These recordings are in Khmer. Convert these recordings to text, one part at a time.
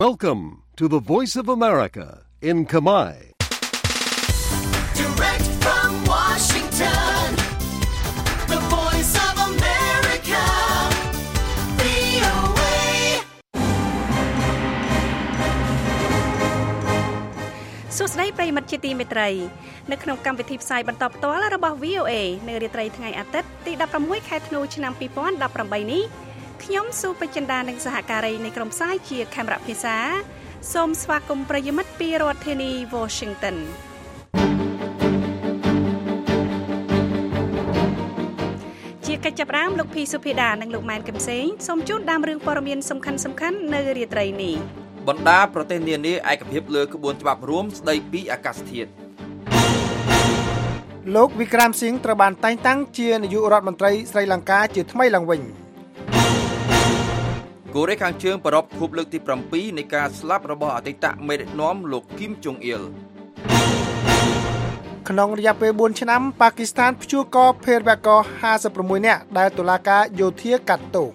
Welcome to the Voice of America in Khmer. Direct from Washington, the Voice of America, VOA. សួស្តីប្រិយមិត្តជាទីមេត្រីនៅក្នុងកម្មវិធីផ្សាយបន្តផ្ទាល់របស់ VOA នៅរាត្រីថ្ងៃអាទិត្យទី16ខែធ្នូឆ្នាំ2018នេះខ្ញុំស៊ូពេជ្រចិន្តានិងសហការីនៃក្រុមផ្សាយជាខេមរៈភាសាសូមស្វាគមន៍ប្រិយមិត្តពីរដ្ឋធានី Washington ជាកិច្ចចាប់ផ្ដើមលោកភីសុភីដានិងលោកម៉ែនកឹមសេងសូមជូនដើមរឿងព័ត៌មានសំខាន់ៗនៅរាត្រីនេះបណ្ដាប្រទេសនានាឯកភាពលើក្បួនច្បាប់រួមស្ដីពីអាកាសធាតុលោកវិក្រាមស៊ីងត្រូវបានតែងតាំងជានាយករដ្ឋមន្ត្រីស្រីលង្កាជាថ្មីឡើងវិញកូរ៉េខាងជើងប្រពខួបលើកទី7នៃការស្លាប់របស់អតីតមេដឹកនាំលោកគីមចុងអ៊ីលក្នុងរយៈពេល4ឆ្នាំប៉ាគីស្ថានព្យួរកភេរវករ56នាក់ដែលតុលាការយោធាកាត់ទោស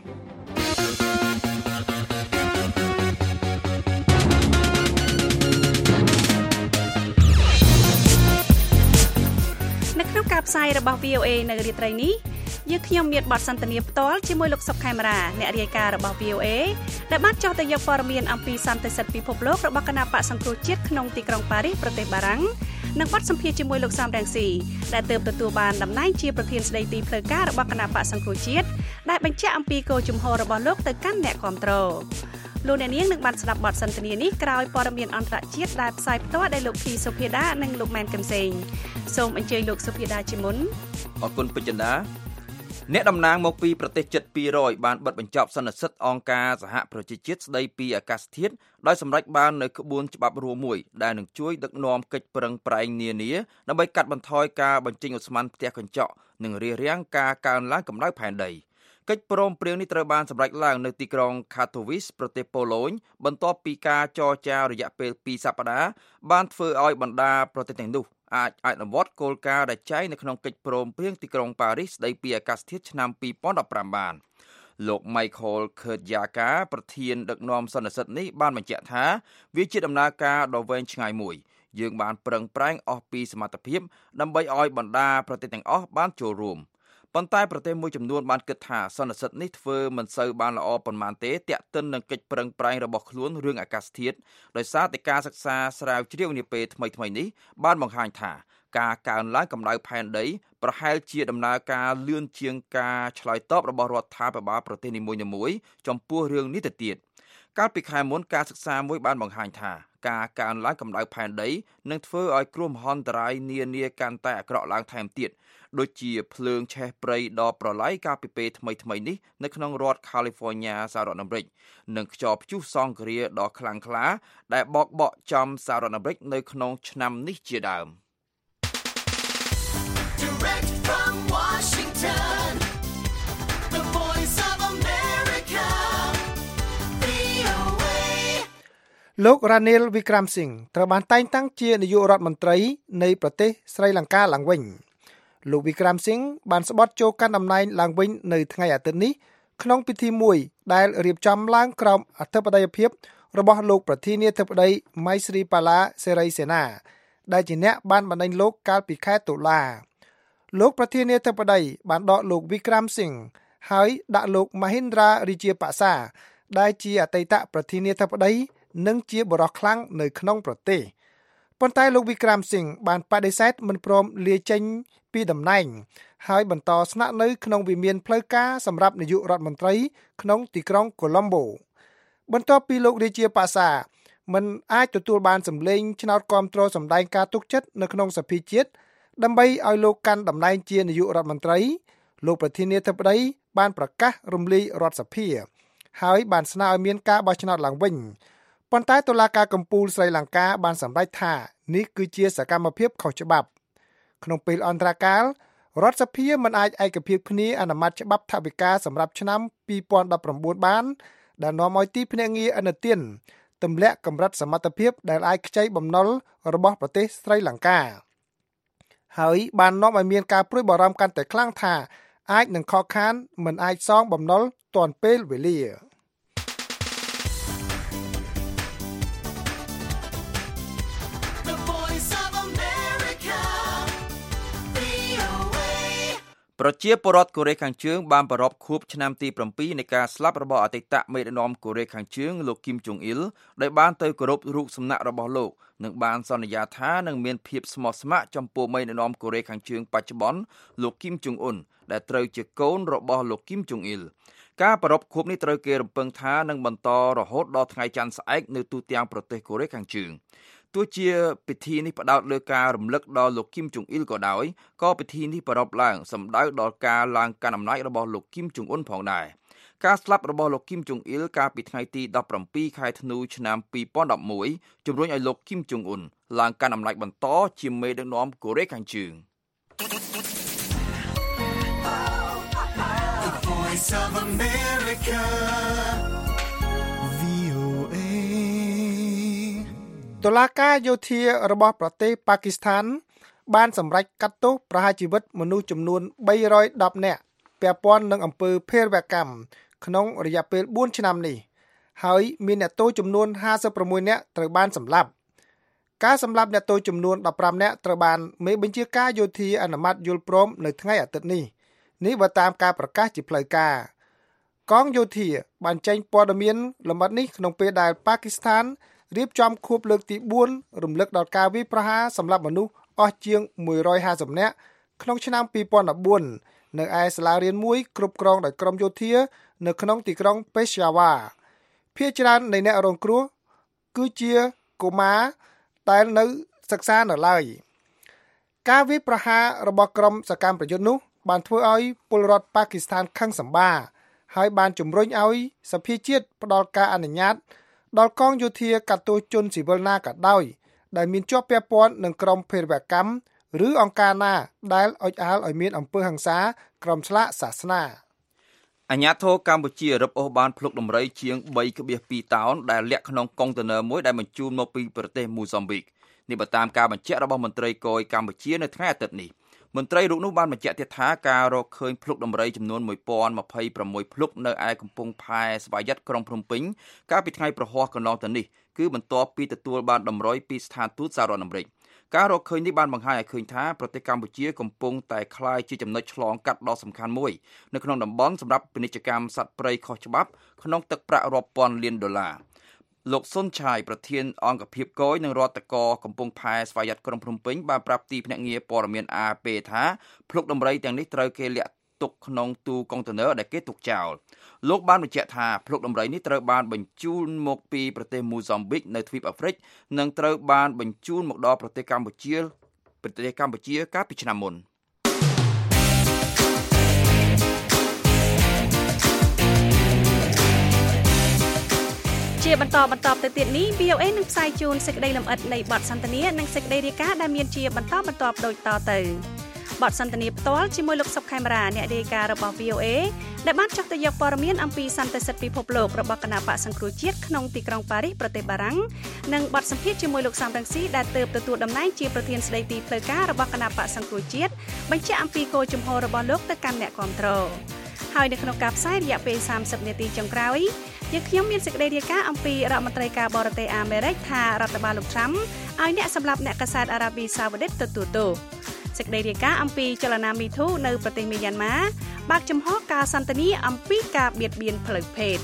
នៅក្នុងការផ្សាយរបស់ VOA នៅរាត្រីនេះយើងខ្ញុំមានបទសន្ទនាផ្ទាល់ជាមួយលោកសុកខេមរាអ្នករាយការណ៍របស់ VOA ដែលបានចុះទៅយកព័ត៌មានអំពីសន្តិសិទ្ធិពិភពលោករបស់គណៈបកសង្គ្រោះជាតិក្នុងទីក្រុងប៉ារីសប្រទេសបារាំងនិងបទសម្ភាសន៍ជាមួយលោកសំរងស៊ីដែលទើបទទួលបានតំណែងជាប្រធានស្ដីទីផ្លូវការរបស់គណៈបកសង្គ្រោះជាតិដែលបញ្ជាក់អំពីគោលជំហររបស់លោកទៅកាន់អ្នកគាំទ្រលោកអ្នកនាងនឹងបានស្ដាប់បទសន្ទនានេះក្រោយព័ត៌មានអន្តរជាតិដែលផ្សាយផ្ទាល់ដោយលោកភីសុភីដានិងលោកម៉ែនកឹមសេងសូមអញ្ជើញលោកសុភីដាជាមុនអរគុណពេជ្រចិន្តាអ្នកតំណាងមកពីប្រទេសជិត200បានបិទបញ្ចប់សន្និសីទអង្គការសហប្រជាជាតិស្ដីពីអាកាសធាតុដោយសម្រេចបាននូវក្បួនច្បាប់រួមមួយដែលនឹងជួយដឹកនាំកិច្ចប្រឹងប្រែងនានាដើម្បីកាត់បន្ថយការបញ្ចេញឧស្ម័នផ្ទះកញ្ចក់និងរារាំងការកើនឡើងកម្ដៅផែនដីកិច្ចព្រមព្រៀងនេះត្រូវបានសម្រេចឡើងនៅទីក្រុង Katowice ប្រទេសប៉ូឡូញបន្ទាប់ពីការចរចារយៈពេល2សប្តាហ៍បានធ្វើឲ្យបណ្ដាប្រទេសទាំងនោះអាចអនុវត្តគោលការណ៍ដែលចែងនៅក្នុងកិច្ចព្រមព្រៀងទីក្រុងប៉ារីសស្ដីពីអាកាសធាតុឆ្នាំ2015បានលោក Michael Kurtyaka ប្រធានដឹកនាំសន្និសីទនេះបានបញ្ជាក់ថាវាជាដំណើរការដ៏វែងឆ្ងាយមួយយើងបានប្រឹងប្រែងអស់ពីសមត្ថភាពដើម្បីឲ្យបណ្ដាប្រទេសទាំងអស់បានចូលរួមប៉ុន្តែប្រទេសមួយចំនួនបានគិតថាសន្និសីទនេះធ្វើមិនសូវបានល្អប៉ុន្មានទេទាក់ទិននឹងកិច្ចប្រឹងប្រែងរបស់ខ្លួនរឿងអាកាសធាតុដោយសារតែការសិក្សាស្រាវជ្រាវនាពេលថ្មីៗនេះបានបង្ហាញថាការកើនឡើងកម្ដៅផែនដីប្រហែលជាដំណើរការលឿនជាងការឆ្លើយតបរបស់រដ្ឋាភិបាលប្រទេសនីមួយៗចំពោះរឿងនេះទៅទៀតកាលពីខែមុនការសិក្សាមួយបានបង្ហាញថាការកើនឡើងកម្ដៅផែនដីនឹងធ្វើឲ្យគ្រោះមហន្តរាយនានាកាន់តែអាក្រក់ឡើងថែមទៀតដូចជាភ្លើងឆេះព្រៃដ៏ប្រឡាយកាលពីពេលថ្មីៗនេះនៅក្នុងរដ្ឋ California សហរដ្ឋអាមេរិកនិងខ្យល់ព្យុះសង្ឃរាដ៏ខ្លាំងក្លាដែលបោកបក់ចំសហរដ្ឋអាមេរិកនៅក្នុងឆ្នាំនេះជាដើម Direct from Washington, the Voice of America, VOA. លោក Ranil Wickremesinghe ត្រូវបានតែងតាំងជានាយករដ្ឋមន្ត្រីនៃប្រទេសស្រីលង្កាឡើងវិញលោក Wickremesinghe បានស្បត់ចូលកាន់តំណែងឡើងវិញនៅថ្ងៃអាទិត្យនេះក្នុងពិធីមួយដែលរៀបចំឡើងក្រោមអធិបតីភាពរបស់លោកប្រធានាធិបតី Maithripala Sirisena ដែលជាអ្នកបានបណ្ដេញលោកកាលពីខែតុលាលោកប្រធានាធិបតីបានដកលោក Wickremesinghe ហើយដាក់លោក Mahinda Rajapaksa ដែលជាអតីតប្រធានាធិបតីនិងជាបរិសុទ្ធខ្លាំងនៅក្នុងប្រទេសប៉ុន្តែលោក Wickremesinghe បានបដិសេធមិនព្រមលាចេញពីតំណែងហើយបន្តស្នាក់នៅក្នុងវិមានផ្លូវការសម្រាប់នាយករដ្ឋមន្ត្រីក្នុងទីក្រុង Colombo បន្ទាប់ពីលោករាជាប៉ាសាមិនអាចទទួលបានសម្លេងឆ្នោតគាំទ្រសម្ដែងការទុកចិត្តនៅក្នុងសភាជាតិដើម្បីឲ្យលោកកាន់តំណែងជានាយករដ្ឋមន្ត្រីលោកប្រធានាធិបតីបានប្រកាសរំលាយរដ្ឋសភាហើយបានស្នើឲ្យមានការបោះឆ្នោតឡើងវិញប៉ុន្តែតុលាការកំពូលស្រីលង្កាបានសម្រេចថានេះគឺជាសកម្មភាពខុសច្បាប់ក្នុងពេលអន្តរកាលរដ្ឋសភាមិនអាចឯកភាពគ្នាអនុម័តច្បាប់ថវិកាសម្រាប់ឆ្នាំ2019បានដែលនាំឲ្យទីភ្នាក់ងារឥណទានទម្លាក់កម្រិតសមត្ថភាពដែលអាចខ្ចីបំណុលរបស់ប្រទេសស្រីលង្កាហើយបាននាំឲ្យមានការព្រួយបារម្ភកាន់តែខ្លាំងថាអាចនឹងខកខានមិនអាចសងបំណុលទាន់ពេលវេលាប្រជាពលរដ្ឋកូរ៉េខាងជើងបានប្រារព្ធខួបឆ្នាំទី7នៃការស្លាប់របស់អតីតមេដឹកនាំកូរ៉េខាងជើងលោកគីមចុងអ៊ីលដែលបានទៅគោរពរូបសំណាករបស់លោកនិងបានសន្យាថានឹងមានភាពស្មោះស្ម័គ្រចំពោះមេដឹកនាំកូរ៉េខាងជើងបច្ចុប្បន្នលោកគីមចុងអ៊ុនដែលត្រូវជាកូនរបស់លោកគីមចុងអ៊ីលការប្រារព្ធខួបនេះត្រូវគេរំពឹងថានឹងបន្តរហូតដល់ថ្ងៃច័ន្ទស្អែកនៅទូទាំងប្រទេសកូរ៉េខាងជើងទោះជាពិធីនេះផ្ដោតលើការរំលឹកដល់លោកគីមចុងអ៊ីលក៏ដោយក៏ពិធីនេះប្រារព្ធឡើងសម្ដៅដល់ការឡើងកាន់អំណាចរបស់លោកគីមចុងអ៊ុនផងដែរការស្លាប់របស់លោកគីមចុងអ៊ីលកាលពីថ្ងៃទី17ខែធ្នូឆ្នាំ2011ជំរុញឲ្យលោកគីមចុងអ៊ុនឡើងកាន់អំណាចបន្តជាមេដឹកនាំកូរ៉េខាងជើង Voice of America VOA តុលាការយោធារបស់ប្រទេសប៉ាគីស្ថានបានសម្រេចកាត់ទោសប្រហារជីវិតមនុស្សចំនួន310នាក់ពាក់ព័ន្ធនឹងអំពើភេរវកម្មក្នុងរយៈពេល4ឆ្នាំនេះហើយមានអ្នកទោសចំនួន56នាក់ត្រូវបានសម្លាប់ការសម្លាប់អ្នកទោសចំនួន15នាក់ត្រូវបានមេបញ្ជាការយោធាអនុម័តយល់ព្រមនៅថ្ងៃអាទិត្យនេះបើតាមការប្រកាសជាផ្លូវការកងយោធាបានចេញព័ត៌មានលម្អិតនេះក្នុងពេលដែលប៉ាគីស្ថានរៀបចំខួបលើកទី4រំលឹកដល់ការវាយប្រហារសម្លាប់មនុស្សអស់ជាង150នាក់ក្នុងឆ្នាំ2014នៅឯសាលារៀនមួយគ្រប់គ្រងដោយក្រុមយោធានៅក្នុងទីក្រុងពេស្យ៉ាវ៉ាភាគច្រើននៃអ្នករងគ្រោះគឺជាកុមារដែលនៅសិក្សានៅឡើយការវាយប្រហាររបស់ក្រុមសកម្មប្រយុទ្ធនោះបានធ្វើឲ្យពលរដ្ឋប៉ាគីស្ថានខឹងសម្បារហើយបានជំរុញឲ្យសភាជាតិផ្ដល់ការអនុញ្ញាតដល់កងយោធាកាត់ទោសជនស៊ីវិលណាក៏ដោយដែលមានជាប់ពាក់ព័ន្ធនឹងក្រុមភេរវកម្មឬអង្គការណាដែលអុចអាលឲ្យមានអំពើហិង្សាក្រុមឆ្លាក់សាសនាអាញាធរកម្ពុជារឹបអូសបានភ្លុកដំរីជាង 3.2 តោនដែលលាក់ក្នុងកុងតឺន័រមួយដែលបញ្ជូនមកពីប្រទេសមូហ្សំប៊ីកនេះបើតាមការបញ្ជាក់របស់មន្ត្រីគយកម្ពុជានៅថ្ងៃអាទិត្យនេះមន្ត្រីរូបនោះបានបញ្ជាក់ទៀតថាការរកឃើញភ្លុកដំរីចំនួន1026ភ្លុកនៅឯកំពង់ផែស្វាយ័តក្រុងភ្នំពេញកាលពីថ្ងៃប្រហ័សកន្លងទៅនេះគឺបន្ទាប់ពីទទួលបានដំរីពីស្ថានទូតសហរដ្ឋអាមេរិកការរកឃើញនេះបានបង្ហាញឲ្យឃើញថាប្រទេសកម្ពុជាកំពុងតែក្លាយជាចំណុចឆ្លងកាត់ដ៏សំខាន់មួយនៅក្នុងតំបន់សម្រាប់ពាណិជ្ជកម្មសត្វព្រៃខុសច្បាប់ក្នុងទឹកប្រាក់រាប់ពាន់លានដុល្លារលោកសុនឆាយប្រធានអង្គភិបគយនិងរដ្ឋកោកំពង់ផែស្វាយ័តក្រុងភ្នំពេញបានប្រាប់ទីភ្នាក់ងារព័ត៌មាន AP ថាភ្លុកដំរីទាំងនេះត្រូវគេលាក់ទុកក្នុងទូកុងតឺន័រដែលគេទុកចោលលោកបានបញ្ជាក់ថាភ្លុកដំរីនេះត្រូវបានបញ្ជូនមកពីប្រទេសមូហ្សំប៊ីកនៅទ្វីបអាហ្វ្រិកនិងត្រូវបានបញ្ជូនមកដល់ប្រទេសកម្ពុជាកាលពីឆ្នាំមុនជាបន្តទៅទៀតនេះ VOA នឹងផ្សាយជូនសេចក្តីលម្អិតនៃបទសន្ទនានិងសេចក្តីរាយការណ៍ដែលមានជាបន្តដូចតទៅបទសន្ទនាផ្ទាល់ជាមួយលោកសុកខេមរាអ្នករាយការណ៍របស់ VOA ដែលបានចុះទៅយកព័ត៌មានអំពីសន្តិសិទ្ធិពិភពលោករបស់គណៈបក្សសង្គ្រោះជាតិក្នុងទីក្រុងប៉ារីសប្រទេសបារាំងនិងបទសម្ភាសន៍ជាមួយលោកសំរងស៊ីដែលទើបទទួលតំណែងជាប្រធានស្ដីទីផ្លូវការរបស់គណៈបក្សសង្គ្រោះជាតិបញ្ជាក់អំពីគោលជំហររបស់លោកទៅកាន់អ្នកគាំទ្រហើយនៅក្នុងការផ្សាយរយៈពេល30នាទីចុងក្រោយយើងខ្ញុំមានសេចក្តីរាយការណ៍អំពីរដ្ឋមន្ត្រីការបរទេសអាមេរិកថារដ្ឋបាលលោកត្រាំឲ្យអ្នកសម្លាប់អ្នកកាសែតអារ៉ាប៊ីសាអូឌីតទទួលទោសសេចក្តីរាយការណ៍អំពីចលនាមីធូនៅប្រទេសមីយ៉ាន់ម៉ាបើកចំហការសន្ទនាអំពីការបៀតបៀនផ្លូវភេទ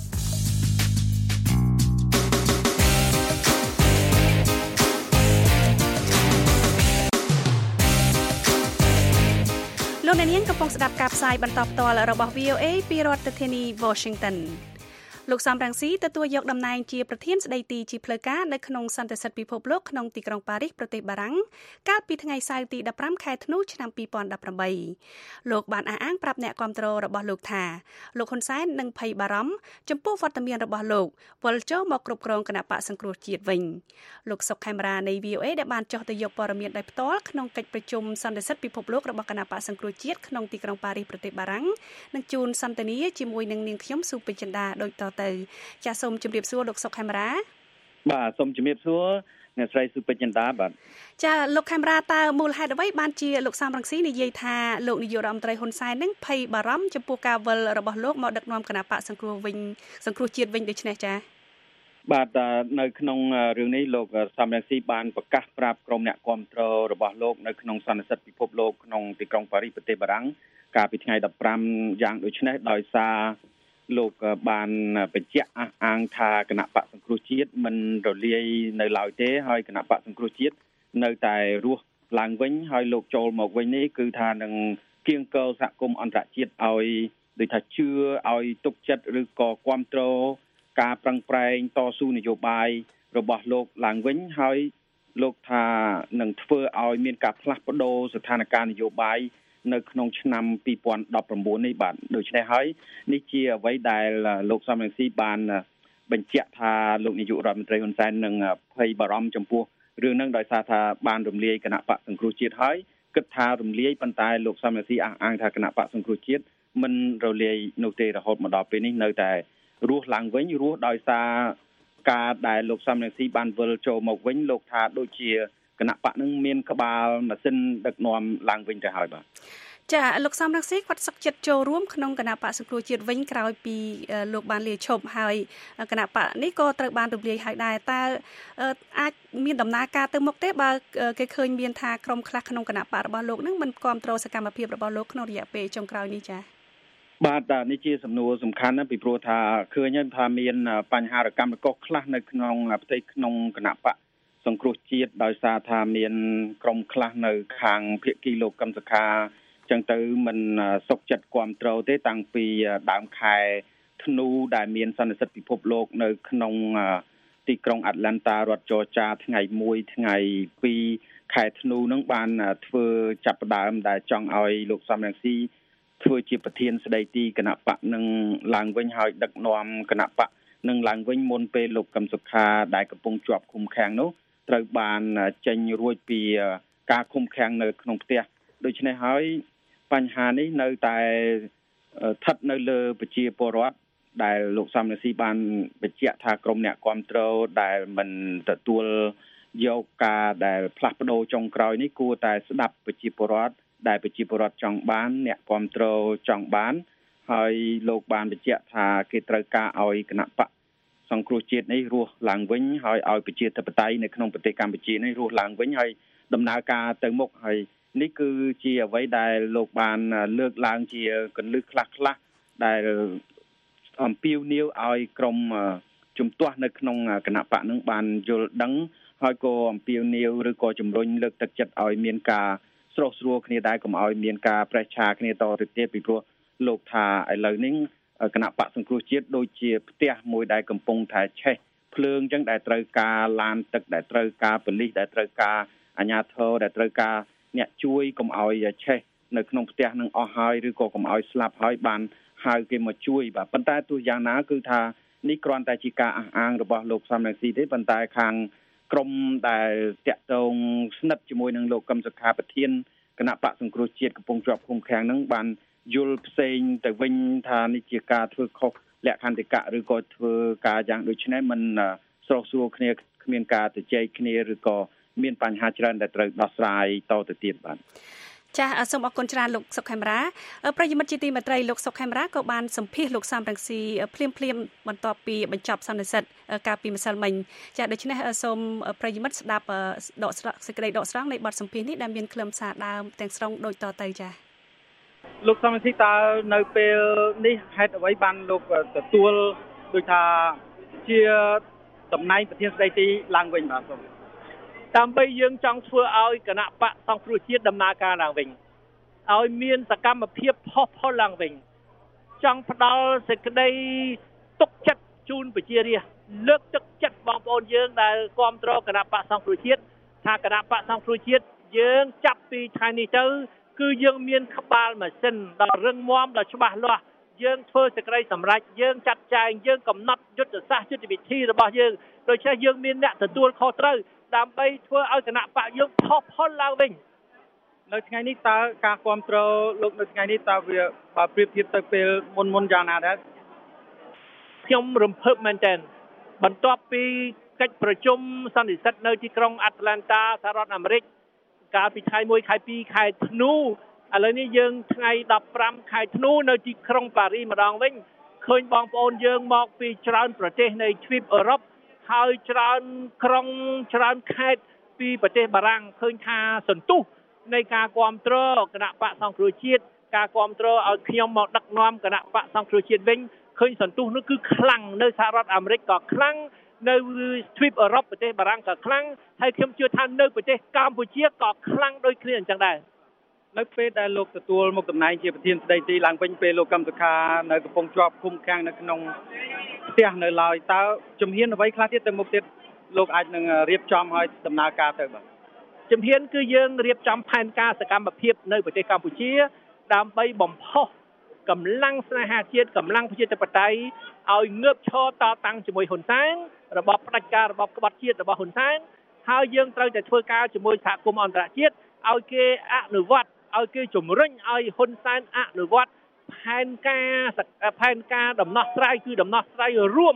លោកអ្នកនាងកំពុងស្ដាប់ការផ្សាយបន្តផ្ទាល់របស់ VOA ពីរដ្ឋធានី Washingtonលោកសំរងស៊ីទទួលយកតំណែងជាប្រធានស្ដីទីជាផ្លូវការនៅក្នុងសន្និសីទពិភពលោកក្នុងទីក្រុងប៉ារីសប្រទេសបារាំងកាលពីថ្ងៃសៅរ៍ទី15ខែធ្នូឆ្នាំ2018លោកបានអះអាងប្រាប់អ្នកគាំទ្ររបស់លោកថាលោកហ៊ុនសែននឹងភ័យបារម្ភចំពោះវត្តមានរបស់លោកវិលចូលមកគ្រប់គ្រងគណៈបក្សសង្គ្រោះជាតិវិញលោកសុកខេមរានៃ VOA ដែលបានចុះទៅយកព័ត៌មានដោយផ្ទាល់ក្នុងកិច្ចប្រជុំសន្និសីទពិភពលោករបស់គណៈបក្សសង្គ្រោះជាតិក្នុងទីក្រុងប៉ារីសប្រទេសបារាំងនឹងជួនសន្ទនាជាមួយនឹងនាងខ្ញុំស៊ូពេជ្រចិន្តាដូចតទៅចាសសូមជម្រាបសួរលោកសុកខេមរាបាទសូមជម្រាបសួរអ្នកស្រីស៊ូពេជ្រចិន្តាបាទចាលោកខេមរាតើមូលហេតុអ្វីបានជាលោកសំរងស៊ីនិយាយថាលោកនាយករដ្ឋមន្ត្រីហ៊ុនសែននឹងភ័យបារម្ភចំពោះការវិលរបស់លោកមកដឹកនាំគណៈបក្សសង្គ្រោះជាតិវិញដូច្នេះចាបាទនៅក្នុងរឿងនេះលោកសំរងស៊ីបានប្រកាសប្រាប់ក្រុមអ្នកគាំទ្ររបស់លោកនៅក្នុងសន្និសីទពិភពលោកក្នុងទីក្រុងប៉ារីសប្រទេសបារាំងកាលពីថ្ងៃ15យ៉ាងដូចនេះដោយសារលោកបានបញ្ជាក់អះអាងថាគណៈបកសង្គ្រោះជាតិមិនរលាយនៅឡើយទេហើយគណៈបកសង្គ្រោះជាតិនៅតែរស់ឡើងវិញហើយលោកចូលមកវិញនេះគឺថានឹងគៀងគរសហគមន៍អន្តរជាតិឲ្យដូចថាជឿឲ្យទុកចិត្តឬក៏គ្រប់គ្រងការប្រឹងប្រែងតស៊ូនយោបាយរបស់លោកឡើងវិញហើយលោកថានឹងធ្វើឲ្យមានការផ្លាស់ប្ដូរស្ថានភាពនយោបាយនៅក្នុងឆ្នាំ2019នេះបាទដូច្នេះហើយនេះជាអ្វីដែលលោកសំរងស៊ីបានបញ្ជាក់ថាលោកនាយករដ្ឋមន្ត្រីហ៊ុនសែននឹងភ័យបារម្ភចំពោះរឿងហ្នឹងដោយសារថាបានរំលាយគណៈបកសង្គ្រោះជាតិហើយគិតថារំលាយប៉ុន្តែលោកសំរងស៊ីអះអាងថាគណៈបកសង្គ្រោះជាតិមិនរលាយនោះទេរហូតមកដល់ពេលនេះនៅតែរស់ឡើងវិញរស់ដោយសារការដែលលោកសំរងស៊ីបានវិលចូលមកវិញលោកថាដូចជាគណៈបកនឹងមានក្បាលម៉ាស៊ីនដឹកនាំឡើងវិញទៅហើយបាទចាលោកសំរងស៊ីគាត់សុខចិត្តចូលរួមក្នុងគណៈបកសង្គ្រោះជាតិវិញក្រោយពីលោកបានលាឈប់ហើយគណៈបកនេះក៏ត្រូវបានរំលាយហើយដែរតើអាចមានដំណើរការទៅមុខទេបើគេឃើញមានថាក្រុមខ្លះក្នុងគណៈបករបស់លោកនឹងមិនគ្រប់គ្រងសកម្មភាពរបស់លោកក្នុងរយៈពេលចុងក្រោយនេះចាបាទនេះជាសំណួរសំខាន់ណាស់ពីព្រោះថាឃើញថាមានបញ្ហារកម្មកុសខ្លះនៅក្នុងផ្ទៃក្នុងគណៈបកសង្គ្រោះជាតិដោយសារថាមានក្រុមខ្លះនៅខាងភាគីលោកកឹមសុខាចឹងទៅមិនសុខចិត្តគ្រប់គ្រងទេតាំងពីដើមខែធ្នូដែលមានសន្និសីទពិភពលោកនៅក្នុងទីក្រុងអាត្លង់តារដ្ឋច័រចាថ្ងៃ1ថ្ងៃ2ខែធ្នូនឹងបានធ្វើចាប់ផ្ដើមដែលចង់ឲ្យលោកសំរងស៊ីធ្វើជាប្រធានស្ដីទីគណៈបកនឹងឡើងវិញហើយដឹកនាំគណៈបកនឹងឡើងវិញមុនពេលលោកកឹមសុខាដែលកំពុងជាប់ឃុំឃាំងនោះត្រូវបានចេញរួចពីការឃុំឃាំងនៅក្នុងផ្ទះដូច្នេះហើយបញ្ហានេះនៅតែស្ថិតនៅលើប្រជាពលរដ្ឋដែលលោកសំរងស៊ីបានបញ្ជាក់ថាក្រុមអ្នកគ្រប់គ្រងដែលមិនទទួលយកការដែលផ្លាស់ប្ដូរចុងក្រោយនេះគួរតែស្ដាប់ប្រជាពលរដ្ឋដែលប្រជាពលរដ្ឋចង់បានអ្នកគ្រប់គ្រងចង់បានហើយលោកបានបញ្ជាក់ថាគេត្រូវការឲ្យគណៈបកសង្គ្រោះជាតិនេះរស់ឡើងវិញហើយឲ្យប្រជាធិបតេយ្យនៅក្នុងប្រទេសកម្ពុជានេះរស់ឡើងវិញហើយដំណើរការទៅមុខហើយនេះគឺជាអ្វីដែលលោកបានលើកឡើងជាកលឹះខ្លះៗដែលអំពាវនាវឲ្យក្រុមជំទាស់នៅក្នុងគណៈបកនឹងបានយល់ដឹងហើយក៏អំពាវនាវឬក៏ជំរុញលើកទឹកចិត្តឲ្យមានការស្រោះស្រួលគ្នាដែរកុំឲ្យមានការប្រេះឆាគ្នាតទៅទៀតពីព្រោះលោកថាឥឡូវនេះគណៈបកសង្គ្រោះជាតិដូចជាផ្ទះមួយដែលកំពុងតែឆេះភ្លើងអញ្ចឹងដែលត្រូវការឡានទឹកដែលត្រូវការប៉ូលីសដែលត្រូវការអាជ្ញាធរដែលត្រូវការអ្នកជួយកុំឲ្យឆេះនៅក្នុងផ្ទះនឹងអស់ហើយឬក៏កុំឲ្យស្លាប់ហើយបានហៅគេមកជួយបាទប៉ុន្តែទោះយ៉ាងណាគឺថានេះគ្រាន់តែជាការអះអាងរបស់លោកសំរងស៊ីទេប៉ុន្តែខាងក្រុមដែលតាក់ទងស្និទ្ធជាមួយនឹងលោកកឹមសុខាប្រធានគណៈបកសង្គ្រោះជាតិកំពុងជាប់ឃុំឃាំងនឹងបានយល់ផ្សេងទៅវិញថានេះជាការធ្វើខុសលក្ខន្តិកៈឬក៏ធ្វើការយ៉ាងដូចនេះមិនស្រោះស្រួលគ្នាគ្មានការជជែកគ្នាឬក៏មានបញ្ហាច្រើនដែលត្រូវដោះស្រាយតទៅទៀតបាទចាសសូមអរគុណច្រើនលោកសុកខេមរាប្រិយមិត្តជាទីមេត្រីលោកសុកខេមរាក៏បានសម្ភាសលោកសំរងស៊ីភ្លាមបន្ទាប់ពីបញ្ចប់សន្និសីទកាលពីម្សិលមិញចាសដូច្នេះសូមប្រិយមិត្តស្ដាប់ដកស្រង់សេចក្តីដកស្រង់នៃបទសម្ភាសនេះដែលមានខ្លឹមសារដើមទាំងស្រុងដូចតទៅចាសលោកសំរងស៊ីតើនៅពេលនេះហេតុអ្វីបានលោកទទួលដូចថាជាតំណែងប្រធានស្ដីទីឡើងវិញបាទសូមដើម្បីយើងចង់ធ្វើឲ្យគណៈបកសង្គ្រោះជាតិដំណើរការឡើងវិញឲ្យមានសកម្មភាពផុសផុលឡើងវិញចង់ផ្ដល់សេចក្តីទុកចិត្តជូនប្រជារាស្ត្រលើកទឹកចិត្តបងប្អូនយើងដែលគាំទ្រគណៈបកសង្គ្រោះជាតិថាគណៈបកសង្គ្រោះជាតិយើងចាប់ពីថ្ងៃនេះទៅគឺយើងមានក្បាលម៉ាស៊ីនដ៏រឹងមាំដ៏ច្បាស់លាស់យើងធ្វើសេចក្តីសម្រេចយើងចាត់ចែងយើងកំណត់យុទ្ធសាស្ត្រយុទ្ធវិធីរបស់យើងដូច្នេះយើងមានអ្នកទទួលខុសត្រូវដើម្បីធ្វើឲ្យគណៈបកយើងផុសផុលឡើងវិញនៅថ្ងៃនេះតើការគ្រប់គ្រងលោកនៅថ្ងៃនេះតើវាបើប្រៀបធៀបទៅពេលមុនយ៉ាងណាដែរខ្ញុំរំភើបមែនទែនបន្ទាប់ពីកិច្ចប្រជុំសន្និសីទនៅទីក្រុងអាត្លង់តាសហរដ្ឋអាមេរិកកាលពីថ្ងៃ1ខែ2ខែធ្នូឥឡូវនេះយើងថ្ងៃ15ខែធ្នូនៅទីក្រុងប៉ារីសម្ដងវិញឃើញបងប្អូនយើងមកពីច្រើនប្រទេសនៃទ្វីបអឺរ៉ុបហើយច្រើនក្រុងច្រើនខេត្តពីប្រទេសបារាំងឃើញថាសន្ទុះនៃការគាំទ្រគណៈបកសង្គ្រោះជាតិការគ្រប់គ្រងឲ្យខ្ញុំមកដឹកនាំគណៈបកសង្គ្រោះជាតិវិញឃើញសន្ទុះនោះគឺខ្លាំងនៅសហរដ្ឋអាមេរិកក៏ខ្លាំងនៅទ្វីបអឺរ៉ុបប្រទេសបារាំងក៏ខ្លាំងហើយខ្ញុំជឿថានៅប្រទេសកម្ពុជាក៏ខ្លាំងដូចគ្នាអញ្ចឹងដែរនៅពេលដែលលោកទទួលមកតំណែងជាប្រធានស្ដីទីឡើងវិញពេលលោកកឹមសុខានៅកំពុងជាប់ឃុំឃាំងនៅក្នុងផ្ទះនៅឡើយតើជំហានអ្វីខ្លះទៀតទៅមុខទៀតលោកអាចនឹងរៀបចំឲ្យដំណើរការទៅបាទជំហានគឺយើងរៀបចំផែនការសកម្មភាពនៅប្រទេសកម្ពុជាដើម្បីបំផុសកម្លាំងស្នេហាជាតិកម្លាំងប្រជាធិបតេយ្យឲ្យងើបឈរតតាំងជាមួយហ៊ុនសែនរបបផ្ដាច់ការរបបក្បត់ជាតិរបស់ហ៊ុនសែនហើយយើងត្រូវតែធ្វើការជាមួយសហគមន៍អន្តរជាតិឲ្យគេអនុវត្តឲ្យគេជំរុញឲ្យហ៊ុនសែនអនុវត្តផែនការដំណោះស្រាយគឺដំណោះស្រាយរួម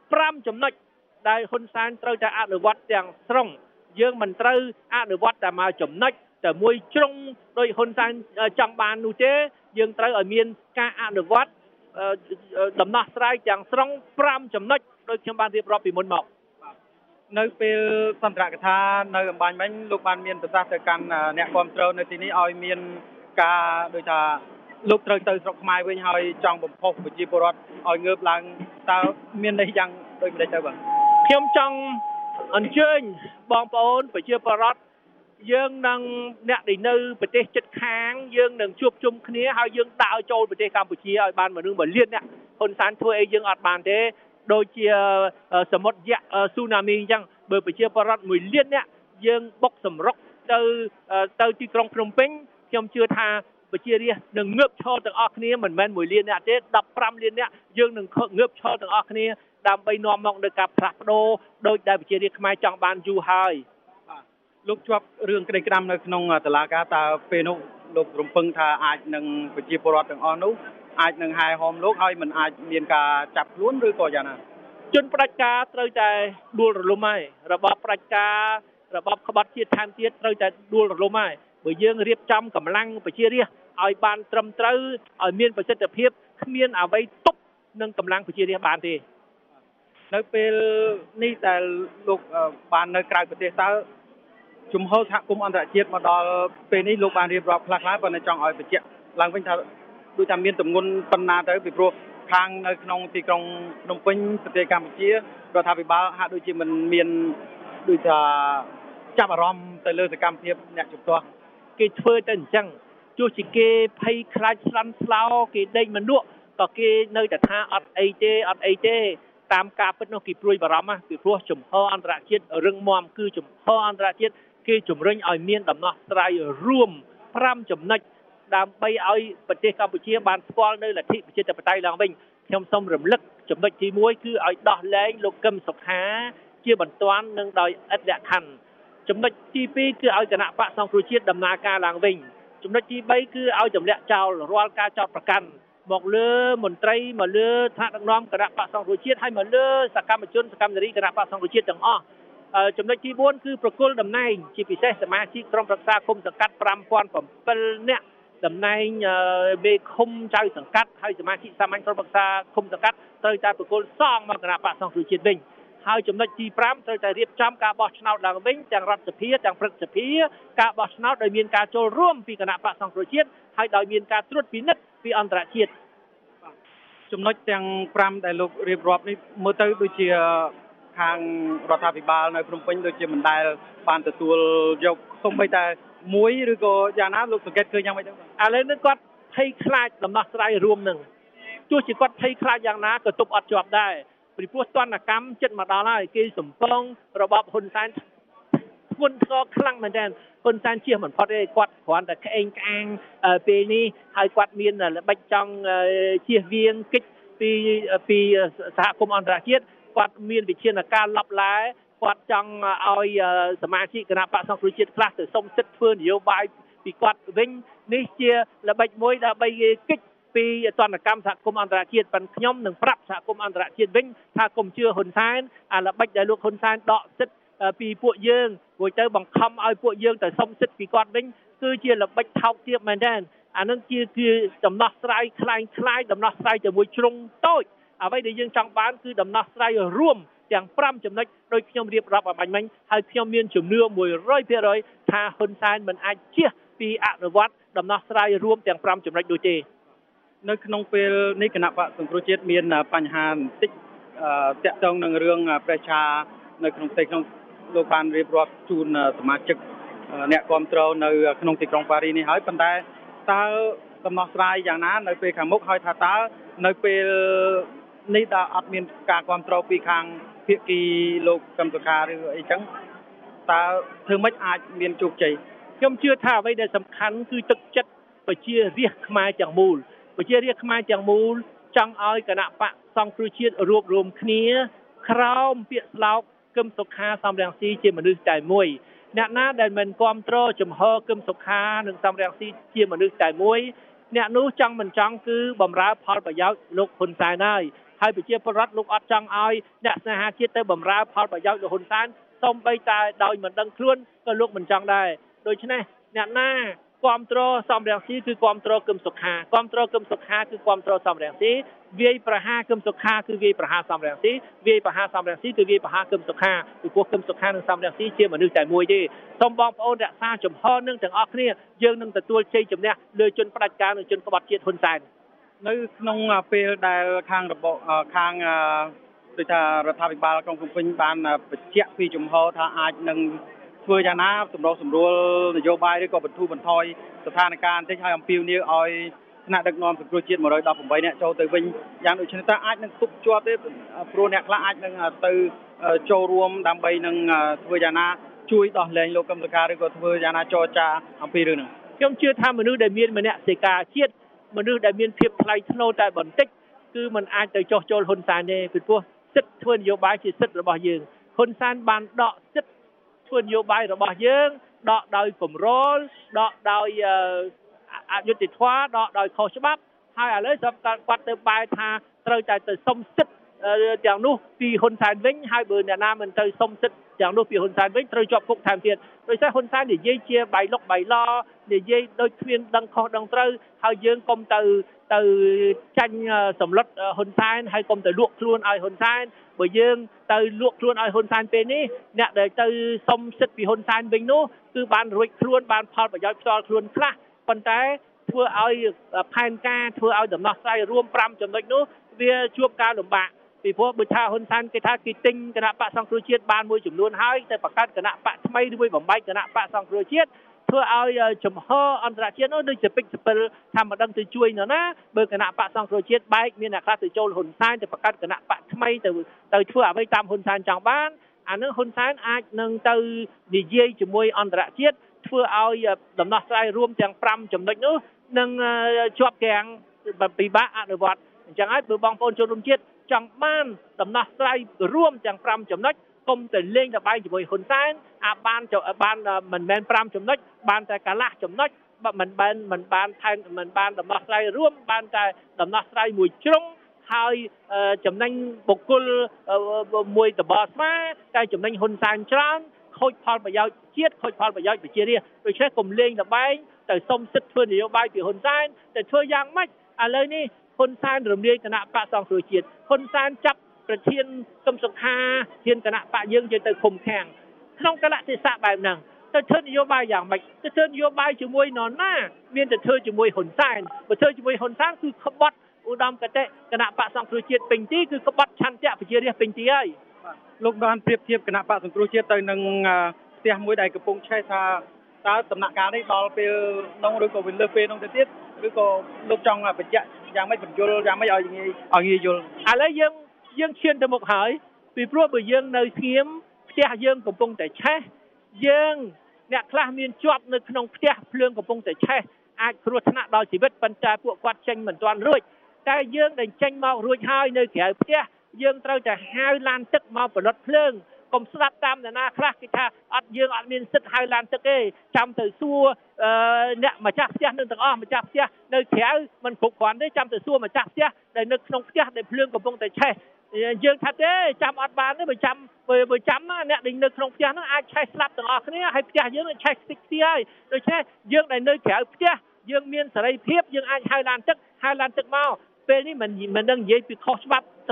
5ចំណុចដែលហ៊ុនសែនត្រូវតែអនុវត្តទាំងស្រុងយើងមិនត្រូវអនុវត្តតែមួយចំណុចតែមួយជ្រុងដោយហ៊ុនសែនចង់បាននោះទេយើងត្រូវឲ្យមានការអនុវត្តដំណោះស្រាយទាំងស្រុង5ចំណុចដោយខ្ញុំបានរៀបរាប់ពីមុនមកនៅពេលសន្ទរកថានៅអំបញ្ញមិញលោកបានមានប្រសាសន៍ទៅកាន់អ្នកគ្រប់គ្រងនៅទីនេះឲ្យមានការដូចថាលោកត្រូវទៅស្រុកខ្មែរវិញហើយចង់បំផុសប្រជាពលរដ្ឋឲ្យងើបឡើងតើមានន័យយ៉ាងដូចម្តេចទៅបាទខ្ញុំចង់អញ្ជើញបងប្អូនប្រជាពលរដ្ឋយើងនឹងអ្នកដែលនៅប្រទេសជិតខាងយើងនឹងជួបជុំគ្នាហើយយើងដើរចូលប្រទេសកម្ពុជាឲ្យបានមនុស្ស1លានអ្នកហ៊ុនសែនធ្វើអីយើងអត់បានទេដូចជាសមុទ្រយក្សស៊ូណាមីអញ្ចឹងបើប្រជាពលរដ្ឋ1លានអ្នកយើងបុកសម្រុកទៅទីក្រុងភ្នំពេញខ្ញុំជឿថាប្រជារាស្ត្រនឹងងើបឈរទាំងអស់គ្នាមិនមែន1លានអ្នកទេ15លានអ្នកយើងនឹងងើបឈរទាំងអស់គ្នាដើម្បីនាំមកនូវការផ្លាស់ប្ដូរដោយដែលប្រជារាស្ត្រខ្មែរចង់បានយូរហើយលោកជាប់រឿងក្តីក្តាំនៅក្នុងតុលាការតើពេលនោះលោករំពឹងថាអាចនឹងប្រជាពលរដ្ឋទាំងអស់នោះអាចនឹងហែហោមលោកហើយមិនអាចមានការចាប់ខ្លួនឬក៏យ៉ាងណាជនផ្ដាច់ការត្រូវតែដួលរលំហើយរបបផ្ដាច់ការរបបក្បត់ជាតិថែមទៀតត្រូវតែដួលរលំហើយបើយើងរៀបចំកម្លាំងប្រជារាស្ត្រឲ្យបានត្រឹមត្រូវឲ្យមានប្រសិទ្ធភាពគ្មានអ្វីទប់នឹងកម្លាំងប្រជារាស្ត្របានទេនៅពេលនេះដែលលោកបាននៅក្រៅប្រទេសតើជំហរសហគមន៍អន្តរជាតិមកដល់ពេលនេះលោកបានរៀបរាប់ខ្លះៗប៉ុន្តែចង់ឲ្យបញ្ជាក់ឡើងវិញថាដូចថាមានទម្ងន់ប៉ុណ្ណាទៅពីព្រោះខាងនៅក្នុងទីក្រុងភ្នំពេញប្រទេសកម្ពុជារដ្ឋាភិបាលហាក់ដូចជាមិនមានដូចថាចាប់អារម្មណ៍ទៅលើសកម្មភាពអ្នកជំទាស់គេធ្វើទៅអញ្ចឹងទោះជាគេភ័យខ្លាចស្លន់ស្លោគេដេកមិនលក់ក៏គេនៅតែថាអត់អីទេតាមការពិតនោះគេព្រួយបារម្ភពីព្រោះជំហរអន្តរជាតិរឹងមាំគឺជំហរអន្តរជាតិគេជំរុញឲ្យមានដំណោះស្រាយរួម5ចំណុចដើម្បីឲ្យប្រទេសកម្ពុជាបានស្គាល់នៅលទ្ធិប្រជាធិបតេយ្យឡើងវិញខ្ញុំសូមរំលឹកចំណុចទី1គឺឲ្យដោះលែងលោកកឹមសុខាជាបន្ទាន់និងដោយឥតលក្ខខណ្ឌចំណុចទី2គឺឲ្យគណៈបកសង្គ្រោះជាតិដំណើរការឡើងវិញចំណុចទី3គឺឲ្យទម្លាក់ចោលរាល់ការចោទប្រកាន់មកលើមន្ត្រីមកលើថ្នាក់ដឹកនាំគណៈបកសង្គ្រោះជាតិហើយមកលើសកម្មជនសកម្មនារីគណៈបកសង្គ្រោះជាតិទាំងអស់ចំណុចទី4គឺប្រគល់តំណែងជាពិសេសសមាជិកក្រុមប្រឹក្សាគុំសង្កាត់5007នាក់តំណែងមេឃុំចៅសង្កាត់ហើយសមាជិកសាមញ្ញក្រុមប្រឹក្សាគុំសង្កាត់ត្រូវតែប្រគល់សងមកគណៈបកសង្គ្រោះជាតិវិញហើយចំណុចទី5ត្រូវតែរៀបចំការបោះឆ្នោតឡើងវិញទាំងរដ្ឋសភាទាំងព្រឹទ្ធសភាការបោះឆ្នោតដោយមានការចូលរួមពីគណៈបកសង្គ្រោះជាតិហើយដោយមានការត្រួតពិនិត្យពីអន្តរជាតិចំណុចទាំង5ដែលលោករៀបរាប់នេះមើលទៅដូចជាខាងរដ្ឋាភិបាលនៅភ្នំពេញដូចជាមិនដែលបានទទួលយកសូម្បីតែមួយឬក៏យ៉ាងណាលោកសង្កេតឃើញយ៉ាងម៉េចទៅឥឡូវនេះគាត់ភ័យខ្លាចដំណោះស្រាយរួមនឹងទោះជាគាត់ភ័យខ្លាចយ៉ាងណាក៏ទប់អត់ជាប់ដែរពីព្រោះទណ្ឌកម្មចិត្តមកដល់ហើយគេសំពងរបបហ៊ុនសែនធ្ងន់ធ្ងរខ្លាំងមែនទែនហ៊ុនសែនជៀសមិនផុតទេគាត់គ្រាន់តែក្អេងក្អាងពេលនេះហើយគាត់មានល្បិចចង់ជៀសវាងកិច្ចពីសហគមន៍អន្តរជាតិគាត់មានវិធានការឡប់ឡាគាត់ចង់ឲ្យសមាជិកគណៈបក្សសង្គ្រោះជាតិខ្លះទៅសុំសិទ្ធិធ្វើនយោបាយពីគាត់វិញនេះជាល្បិចមួយដើម្បីកិច្ចពីទណ្ឌកម្មសហគមន៍អន្តរជាតិប៉ុន្តែខ្ញុំនឹងប្រាប់សហគមន៍អន្តរជាតិវិញថាកុំជឿហ៊ុនសែនអាល្បិចដែលលោកហ៊ុនសែនដកសិទ្ធិពីពួកយើងរួចទៅបង្ខំឲ្យពួកយើងទៅសុំសិទ្ធិពីគាត់វិញគឺជាល្បិចថោកទាបមែនទែនអានឹងជាដំណោះស្រាយคล้ายដំណោះស្រាយជាមួយជ្រុងតូចអ្វីដែលយើងចង់បានគឺដំណោះស្រាយរួមទាំង5ចំណុចដោយខ្ញុំរៀបរាប់អំបញ្ញមិញហើយខ្ញុំមានជំនឿ 100% ថាហ៊ុនសែនមិនអាចជៀសពីពីអនុវត្តដំណោះស្រាយរួមទាំង5ចំណុចដូចទេនៅក្នុងពេលនេះគណៈបកសង្គ្រោះជាតិមានបញ្ហាបន្តិចតាក់ទងនឹងរឿងប្រជានៅក្នុងទីក្នុងលោកបានរៀបរាប់ជូនសមាជិកអ្នកគ្រប់គ្រងនៅក្នុងទីក្រុងប៉ារីសនេះហើយប៉ុន្តែតើដំណោះស្រាយយ៉ាងណានៅពេលខាងមុខហើយថាតើនៅពេលនេះតើអត់មានការគ្រប់គ្រងពីខាងភាគីលោកកឹមសុខាឬអីចឹងតើធ្វើម៉េចអាចមានជោគជ័យខ្ញុំជឿថាអ្វីដែលសំខាន់គឺទឹកចិត្តប្រជារាស្ត្រខ្មែរទាំងមូលប្រជារាស្ត្រខ្មែរទាំងមូលចង់ឲ្យគណៈបកសង្គ្រោះជាតិរួបរวมគ្នាក្រោមពាក្យស្លោកកឹមសុខាសំរងស៊ីជាមនុស្សតែមួយអ្នកណាដែលមិនគ្រប់គ្រងចំហកឹមសុខានិងសំរងស៊ីជាមនុស្សតែមួយអ្នកនោះចង់មិនចង់គឺបំរើផលប្រយោជន៍លោកហ៊ុនសែនហើយប្រជាពលរដ្ឋលោកអត់ចង់ឲ្យអ្នកស្នេហាជាតិទៅបំរើផលប្រយោជន៍លោកហ៊ុនសែនសូម្បីតែដោយមិនដឹងខ្លួនក៏លោកមិនចង់ដែរដូច្នេះអ្នកណាគ្រប់គ្រងសំរងស៊ីគឺគ្រប់គ្រងកឹមសុខាគ្រប់គ្រងកឹមសុខាគឺគ្រប់គ្រងសំរងស៊ីវាយប្រហារកឹមសុខាគឺវាយប្រហារសំរងស៊ីវាយប្រហារសំរងស៊ីគឺវាយប្រហារកឹមសុខាពីព្រោះកឹមសុខានិងសំរងស៊ីជាមនុស្សតែមួយទេសូមបងប្អូនរក្សាចំហនឹងទាំងអស់គ្នាយើងនឹងទទួលជ័យជំនះលើជនផ្ដាច់ការនិងជនក្បត់ជាតិហ៊ុនសែននៅក្នុងពេលដែលខាងរបបខាងដូចថារដ្ឋាភិបាលក្រុងភ្នំពេញបានបញ្ជាក់ពីចំហថាអាចនឹងធ្វើយ៉ាងណាសម្របសម្រួលនយោបាយឬក៏បន្ធូរបន្ថយស្ថានភាពបន្តិចឲ្យអំពាវនាវឲ្យថ្នាក់ដឹកនាំសង្គ្រោះជាតិ118នាក់ចូលទៅវិញយ៉ាងដូចនេះតើអាចនឹងទប់ជាប់ទេព្រោះអ្នកខ្លះអាចនឹងទៅចូលរួមដើម្បីនឹងធ្វើយ៉ាងណាជួយដោះលែងលោកកឹមសុខាឬក៏ធ្វើយ៉ាងណាចរចាអំពីរឿងហ្នឹងខ្ញុំជឿថាមនុស្សដែលមានមនសិការជាតិមនុស្សដែលមានភាពថ្លៃថ្នូរតែបន្តិចគឺมันអាចទៅចោះចូលហ៊ុនសែនទេពីព្រោះសិទ្ធិធ្វើនយោបាយជាសិទ្ធិរបស់យើងហ៊ុនសែនបានដកសិទ្ធិធ្វើនយោបាយរបស់យើងដកដោយគម្រោលដកដោយអយុត្តិធម៌ដកដោយខុសច្បាប់ហើយឥឡូវសម្រាប់គាត់ទៅបែរថាត្រូវតែទៅសុំសិទ្ធិទាំងនោះពីហ៊ុនសែនវិញហើយបើអ្នកណាមិនទៅសុំសិទ្ធិទាំងនោះពីហ៊ុនសែនវិញត្រូវជាប់គុកថែមទៀតដោយសារហ៊ុនសែននិយាយជាបៃលុកបៃឡនិយាយដូចគ្មានដឹងខុសដឹងត្រូវហើយយើងកុំទៅចាញ់សម្លុតហ៊ុនសែនហើយកុំទៅលក់ខ្លួនឲ្យហ៊ុនសែនបើយើងទៅលក់ខ្លួនឲ្យហ៊ុនសែនពេលនេះអ្នកដែលទៅសុំសិទ្ធិពីហ៊ុនសែនវិញនោះគឺបានរួចខ្លួនបានផលប្រយោជន៍ផ្ទាល់ខ្លួនខ្លះប៉ុន្តែធ្វើឲ្យផែនការធ្វើឲ្យដំណោះស្រាយរួម5ចំណុចនោះវាជួបការលំបាកពីព្រោះបើថាហ៊ុនសែនគេថាគេទិញគណៈបកសង្គ្រោះជាតិបានមួយចំនួនហើយតែបង្កើតគណៈបកថ្មីឬមួយបំបែកគណៈបកសង្គ្រោះជាតិធ្វើឲ្យចំហអន្តរជាតិនោះដូចជាពេចសពិលថាមិនដឹងទៅជួយនរណាបើគណៈបកសង្គ្រោះជាតិបែកមានអ្នកខ្លះទៅចូលហ៊ុនសែនទៅបង្កើតគណៈបកថ្មីទៅធ្វើអ្វីតាមហ៊ុនសែនចង់បានអានឹងហ៊ុនសែនអាចនឹងទៅនិយាយជាមួយអន្តរជាតិធ្វើឲ្យដំណោះស្រាយរួមទាំង5ចំណុចនោះនឹងជាប់គាំងពិបាកអនុវត្តអញ្ចឹងហើយបើបងប្អូនជនរួមជាតិចង់បានដំណោះស្រាយរួមទាំង5ចំណុចគុំទៅលេងល្បែងជាមួយហ៊ុនសែនបានមិនមែន5ចំណុចបានតែកន្លះចំណុចមិនបានថែមមិនបានដំណោះស្រាយរួមបានតែដំណោះស្រាយមួយជ្រុងហើយចំណេញបុគ្គលមួយតបស្មាតែចំណេញហ៊ុនសែនច្រើនខូចផលប្រយោជន៍ជាតិខូចផលប្រយោជន៍ប្រជារាស្ត្រដូច្នេះកុំលេងល្បែងទៅសុំសិទ្ធិធ្វើនយោបាយពីហ៊ុនសែនតែធ្វើយ៉ាងម៉េចឥឡូវនេះហ៊ុនសែនរំលាយគណៈបកសង្គ្រោះជាតិហ៊ុនសែនចាប់ប្រធានកឹមសុខាធានគណៈបកយើងទៅឃុំឃាំងក្នុងកលៈទេសៈបែបហ្នឹងទៅធ្វើនយោបាយយ៉ាងម៉េចទៅធ្វើនយោបាយជាមួយនរណាមានតែធ្វើជាមួយហ៊ុនសែនបើធ្វើជាមួយហ៊ុនសែនគឺក្បត់ឧត្តមគតិគណៈបកសង្គ្រោះជាតិពេញទីគឺក្បត់ឆន្ទៈប្រជារាស្ត្រពេញទីហើយលោកបានប្រៀបធៀបគណៈបកសង្គ្រោះជាតិទៅនឹងផ្ទះមួយដែលកំពុងឆេះថាតើដំណាក់កាលនេះដល់ពេលនោះឬក៏វាលើសពេលនោះទៅទៀតឬក៏លោកចង់បញ្ជាក់យ៉ាងម៉េចបញ្យល់យ៉ាងម៉េចឲ្យងាយយល់ឥឡូវយើងឈានទៅមុខហើយពីព្រោះបើយើងនៅស្ងៀមផ្ទះយើងកំពុងតែឆេះយើងអ្នកខ្លះមានជាប់នៅក្នុងផ្ទះភ្លើងកំពុងតែឆេះអាចគ្រោះថ្នាក់ដល់ជីវិតប៉ុន្តែពួកគាត់ចេញមិនទាន់រួចតែយើងដែលចេញមករួចហើយនៅក្រៅផ្ទះយើងត្រូវតែហៅឡានទឹកមកផលិតភ្លើងកុំស្ដាប់តាមអ្នកណាខ្លះគេថាយើងអត់មានសិទ្ធិហៅឡានទឹកទេចាំទៅសួរអ្នកម្ចាស់ផ្ទះនឹងទាំងអស់ម្ចាស់ផ្ទះនៅក្រៅមិនគ្រប់គ្រាន់ទេចាំទៅសួរម្ចាស់ផ្ទះដែលនៅក្នុងផ្ទះដែលភ្លើងកំពុងតែឆេះយើងថាទេចាំអត់បានទេបើចាំអ្នកដែលនៅក្នុងផ្ទះហ្នឹងអាចឆេះស្លាប់ទាំងអស់គ្នាហើយផ្ទះយើងឆេះខ្ទេចខ្ទីហើយដូច្នេះយើងដែលនៅក្រៅផ្ទះយើងមានសេរីភាពយើងអាចហៅឡានទឹកមកពេលនេះមិនដឹងនិយាយពីខុសច្បាប់ត្រូវ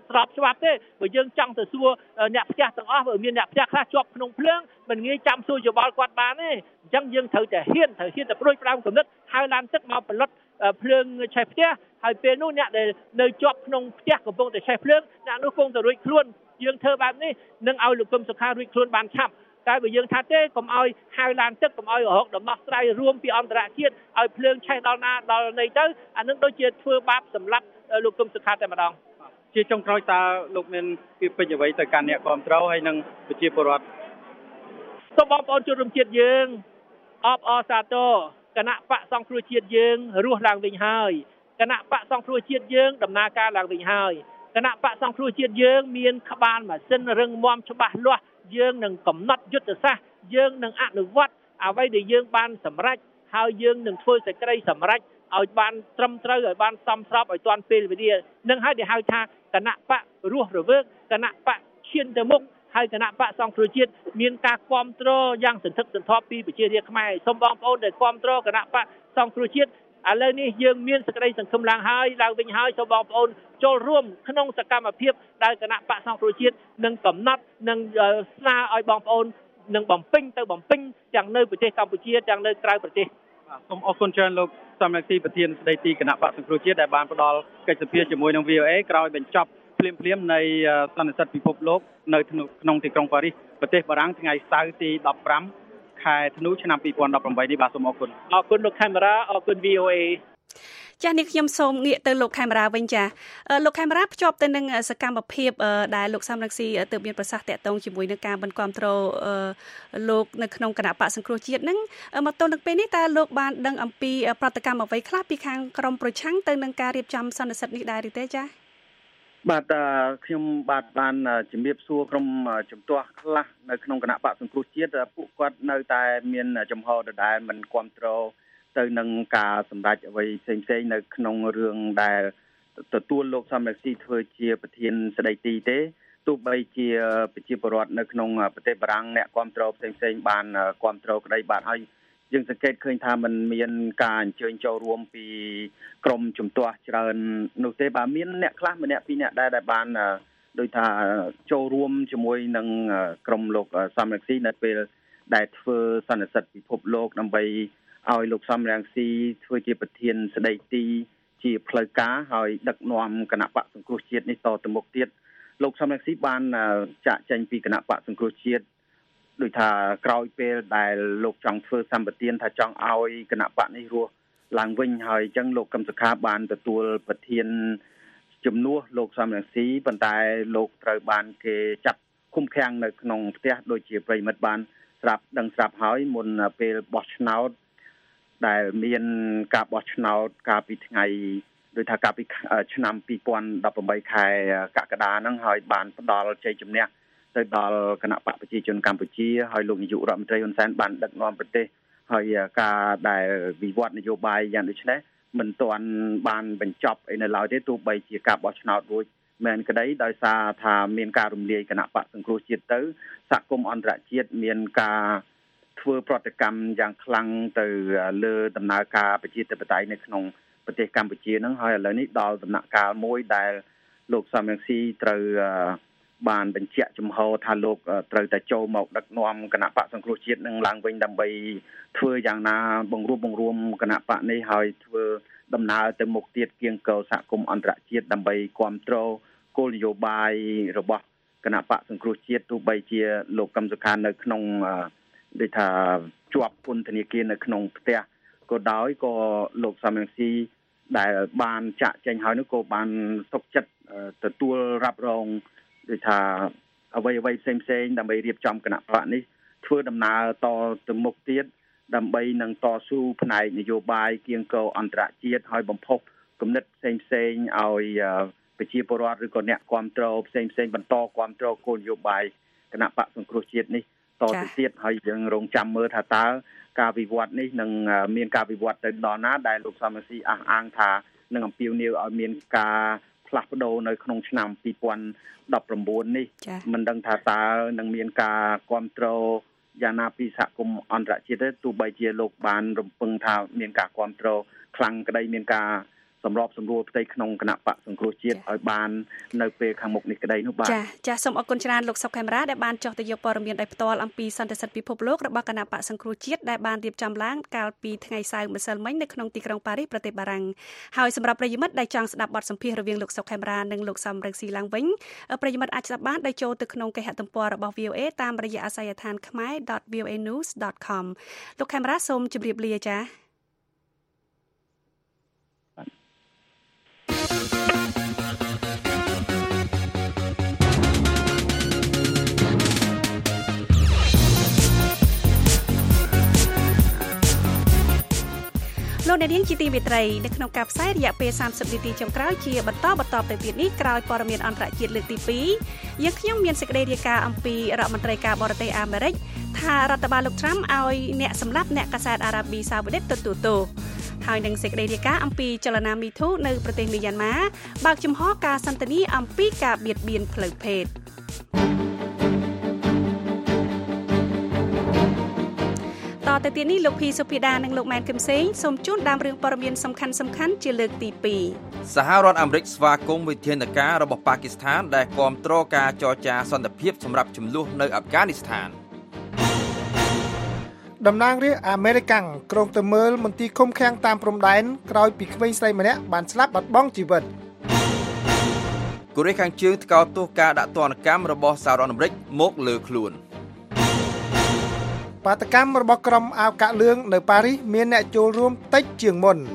ស្របច្បាប់ទេបើយើងចង់ទៅសួរអ្នកផ្ទះទាំងអស់បើមានអ្នកផ្ទះខ្លះជាប់ក្នុងភ្លើងមិនងាយចាំសួរយោបល់គាត់បានទេអញ្ចឹងយើងត្រូវតែហ៊ានទៅប្រួយផ្ដើមគំនិតហៅឡានទឹកមកផលិតភ្លើងឆេះផ្ទះហើយពេលនោះអ្នកដែលនៅជាប់ក្នុងផ្ទះកំពុងតែឆេះភ្លើងអ្នកនោះគង់តែរួចខ្លួនយើងធ្វើបែបនេះនឹងឲ្យលោកកឹមសុខារួចខ្លួនបានឆាប់តែបើយើងថាទេកុំឲ្យហៅឡានទឹកកុំឲ្យរហូតដំណោះស្រាយរួមពីអន្តរជាតិឲ្យភ្លើងឆេះដល់ណាដល់ណីទៅអានឹងដូចជាធ្វើបាបសម្រាប់លោកកឹមសុខាតែម្ដងជាចុងក្រោយតើលោកមានពីពេញអ្វីទៅកាន់អ្នកគ្រប់គ្រងហើយនឹងប្រជាពលរដ្ឋសូមបងប្អូនជនរួមជាតិយើងអបអរសាទរគណៈបកសង្គ្រោះជាតិយើងរស់ឡើងវិញហើយគណៈបកសង្គ្រោះជាតិយើងដំណើរការឡើងវិញហើយគណៈបកសង្គ្រោះជាតិយើងមានក្បាលម៉ាស៊ីនរឹងមាំច្បាស់លាស់យើងនឹងកំណត់យុទ្ធសាស្ត្រយើងនឹងអនុវត្តអ្វីដែលយើងបានសម្រេចហើយយើងនឹងធ្វើសេចក្តីសម្រេចឲ្យបានត្រឹមត្រូវឲ្យបានសមស្របឲ្យទាន់ពេលវេលានឹងហើយដែលហៅថាគណៈបករស់រវើកគណៈបកឈានទៅមុខហើយគណៈបកសង្គ្រោះជាតិមានការគ្រប់គ្រងយ៉ាងសន្ធឹកសន្ធាប់ពីប្រជារាស្ត្រខ្មែរសូមបងប្អូនដែលគ្រប់គ្រងគណៈបកសង្គ្រោះជាតិឥឡូវនេះយើងមានសេចក្តីសង្ឃឹមឡើងវិញហើយសូមបងប្អូនចូលរួមក្នុងសកម្មភាពដែលគណៈបកសង្គ្រោះជាតិនឹងកំណត់នឹងស្នើឲ្យបងប្អូននឹងបំពេញទាំងនៅប្រទេសកម្ពុជាទាំងនៅក្រៅប្រទេសសូមអរគុណច្រើនលោកសំរងស៊ីប្រធានស្ដីទីគណៈបកសង្គ្រោះជាតិដែលបានផ្ដល់កិច្ចសភាជាមួយនឹង VOA ក្រោយបញ្ចប់ភ្លាមនៃសន្និសីទពិភពលោកនៅក្នុងទីក្រុងប៉ារីសប្រទេសបារាំងថ្ងៃសៅរ៍ទី15ខែធ្នូឆ្នាំ2018នេះបាទសូមអរគុណលោកខេមរាអរគុណ VOA ចានេះខ្ញុំសូមងាកទៅលោកខេមរាវិញចាលោកខេមរាភ្ជាប់ទៅនឹងសកម្មភាពដែលលោកសំរងស៊ីទើបមានប្រសាសន៍តាក់ទងជាមួយនឹងការបន្តគ្រប់គ្រងលោកនៅក្នុងគណៈបកសង្គ្រោះជាតិហ្នឹងមកទល់នឹងពេលនេះតើលោកបានដឹងអំពីប្រតិកម្មអ្វីខ្លះពីខាងក្រមប្រឆាំងទៅនឹងការរៀបចំសន្និសីទនេះដែរឬទេចាបាទខ្ញុំបានជំរាបសួរក្រុមជំទាស់ខ្លះនៅក្នុងគណៈបកសង្គ្រោះជាតិពួកគាត់នៅតែមានចំហដដែលមិនគ្រប់គ្រងទៅនឹងការសម្រេចអ្វីផ្សេងនៅក្នុងរឿងដែលទទួលលោកសំរងស៊ីធ្វើជាប្រធានស្ដីទីទេទោះបីជាប្រជាពលរដ្ឋនៅក្នុងប្រទេសបារាំងអ្នកគ្រប់គ្រងផ្សេងបានគ្រប់គ្រងក្តីបាទហើយយើងសង្កេតឃើញថាมันមានការអញ្ជើញចូលរួមពីក្រមជំទាស់ច្រើននោះទេបាទមានអ្នកខ្លះម្នាក់ពីរនាក់ដែលបានដោយថាចូលរួមជាមួយនឹងក្រមលោកសំរងស៊ីនៅពេលដែលធ្វើសន្និសីទពិភពលោកដើម្បីឲ្យលោកសំរងស៊ីធ្វើជាប្រធានស្ដីទីជាផ្លូវការហើយដឹកនាំគណៈបកសង្គ្រោះជាតិនេះតទៅមុខទៀតលោកសំរងស៊ីបានចាក់ចែងពីគណៈបកសង្គ្រោះជាតិដោយថាក្រោយពេលដែលលោកចង់ធ្វើសម្បទានថាចង់ឲ្យគណៈបកនេះរស់ឡើងវិញហើយអញ្ចឹងលោកកឹមសុខាបានទទួលប្រធានជំនួសលោកសំរងស៊ីប៉ុន្តែលោកត្រូវបានគេចាប់ឃុំឃាំងនៅក្នុងផ្ទះដូចជាប្រិមិត្តបានស្រាប់ហើយមុនពេលបោះឆ្នោតដែលមានការបោះឆ្នោតកាលពីថ្ងៃដោយថាកាលពីឆ្នាំ2018ខែកក្កដាហ្នឹងហើយបានផ្ដល់ជ័យជំនះទៅដល់គណៈបកប្រជាជនកម្ពុជាហើយលោកនាយករដ្ឋមន្ត្រីហ៊ុនសែនបានដឹកនាំប្រទេសហើយការដែលវិវត្តនយោបាយយ៉ាងដូចនេះមិនទាន់បានបញ្ចប់អីនៅឡើយទេទោះបីជាការបោះឆ្នោតរួចមែនក្តីដោយសារថាមានការរំលាយគណៈបកសង្គ្រោះជាតិទៅសហគមន៍អន្តរជាតិមានការធ្វើប្រតិកម្មយ៉ាងខ្លាំងទៅលើដំណើរការប្រជាធិបតេយ្យនៅក្នុងប្រទេសកម្ពុជាហ្នឹងហើយឥឡូវនេះដល់ដំណាក់កាលមួយដែលលោកសំរងស៊ីត្រូវបានបញ្ជាក់ចំហថាលោកត្រូវតែចូលមកដឹកនាំគណៈបកសង្គ្រោះជាតិនឹងឡើងវិញដើម្បីធ្វើយ៉ាងណាបង្រួមគណៈបកនេះហើយធ្វើដំណើរទៅមុខទៀតគៀងគរសហគមន៍អន្តរជាតិដើម្បីគ្រប់គ្រងគោលនយោបាយរបស់គណៈបកសង្គ្រោះជាតិទោះបីជាលោកកឹមសុខានៅក្នុងដូចថាជាប់ពន្ធនាគារនៅក្នុងផ្ទះក៏ដោយក៏លោកសំរងស៊ីដែលបានចាក់ចែងហើយនោះក៏បានសុខចិត្តទទួលរ៉ាប់រងដូចថាអ្វីផ្សេងដើម្បីរៀបចំគណៈបកនេះធ្វើដំណើរតទៅមុខទៀតដើម្បីនឹងតស៊ូផ្នែកនយោបាយគៀងគរអន្តរជាតិហើយបំផុសគំនិតផ្សេងឲ្យប្រជាពលរដ្ឋឬក៏អ្នកគ្រប់គ្រងផ្សេងបន្តគ្រប់គ្រងគោលនយោបាយគណៈបកសង្គ្រោះជាតិនេះតទៅទៀតហើយយើងរងចាំមើលថាតើការវិវត្តនេះនឹងមានការវិវត្តទៅដល់ណាដែលលោកសំរងស៊ីអះអាងថានឹងអំពាវនាវឲ្យមានការផ្លាស់ប្ដូរនៅក្នុងឆ្នាំ2019នេះមិនដឹងថាតើនឹងមានការគ្រប់គ្រងយ៉ាងណាពីសហគមន៍អន្តរជាតិទេទោះបីជាលោកបានរំពឹងថាមានការគ្រប់គ្រងខ្លាំងក្តីមានការសសម្របសម្រួលផ្ទៃក្នុងគណៈបកសង្គ្រោះជាតិឲ្យបាននៅពេលខាងមុខនេះក្តីនោះបាទចាសូមអរគុណច្រើនលោកសុកខេមរាដែលបានចុះទៅយកព័ត៌មានដោយផ្ទាល់អំពីសន្តិសិទ្ធិពិភពលោករបស់គណៈបកសង្គ្រោះជាតិដែលបានរៀបចំឡើងកាលពីថ្ងៃសៅរ៍ម្សិលមិញនៅក្នុងទីក្រុងប៉ារីសប្រទេសបារាំងហើយសម្រាប់ប្រិយមិត្តដែលចង់ស្ដាប់បទសម្ភាសន៍រវាងលោកសុកខេមរានិងលោកសំរងស៊ីឡើងវិញប្រិយមិត្តអាចស្ដាប់បានដោយចូលទៅក្នុងគេហទំព័ររបស់ VOA តាមរយៈអាសយដ្ឋាន khmer.voanews.com លោកខេមរាសូមជម្រាបលាចាលោកអ្នកនាងជាទីមេត្រីនៅក្នុងការផ្សាយរយៈពេល30នាទីចុងក្រោយជាបន្តទៅទៀតនេះក្រោយព័ត៌មានអន្តរជាតិលើកទី2យើងខ្ញុំមានសេចក្តីរាយការណ៍អំពីរដ្ឋមន្ត្រីការបរទេសអាមេរិកថារដ្ឋបាលលោកត្រាំឲ្យអ្នកសម្លាប់អ្នកកាសែតអារ៉ាប៊ីសាអូឌីតទទួលទោសហើយនឹងសេចក្តីរាយការណ៍អំពីចលនា MeToo នៅប្រទេសមីយ៉ាន់ម៉ាបើកចំហការសន្ទនាអំពីការបៀតបៀនផ្លូវភេទតទៅទៀតនេះលោកភីសុភីដានិងលោកម៉ែនគឹមសេងសូមជូនដើមរឿងព័ត៌មានសំខាន់ជាលើកទី2 សហរដ្ឋអាមេរិកស្វាគមន៍វិធានការរបស់ប៉ាគីស្ថានដែលគាំទ្រការចរចាសន្តិភាពសម្រាប់ចំនួននៅអាហ្វហ្គានីស្ថានតំណាងរាស្ត្រអាមេរិកាំងក្រុងទៅមើលមន្ទីរឃុំឃាំងតាមព្រំដែនក្រោយពីក្មេងស្រីម្នាក់បានស្លាប់បាត់បង់ជីវិតកូរ៉េខាងជើងថ្កោលទោសការដាក់ទណ្ឌកម្មរបស់សហរដ្ឋអាមេរិកមកលើខ្លួនបាតកម្មរបស់ក្រុមអាវកាក់លឿងនៅប៉ារីសមានអ្នកចូលរួមតិចជាងមុន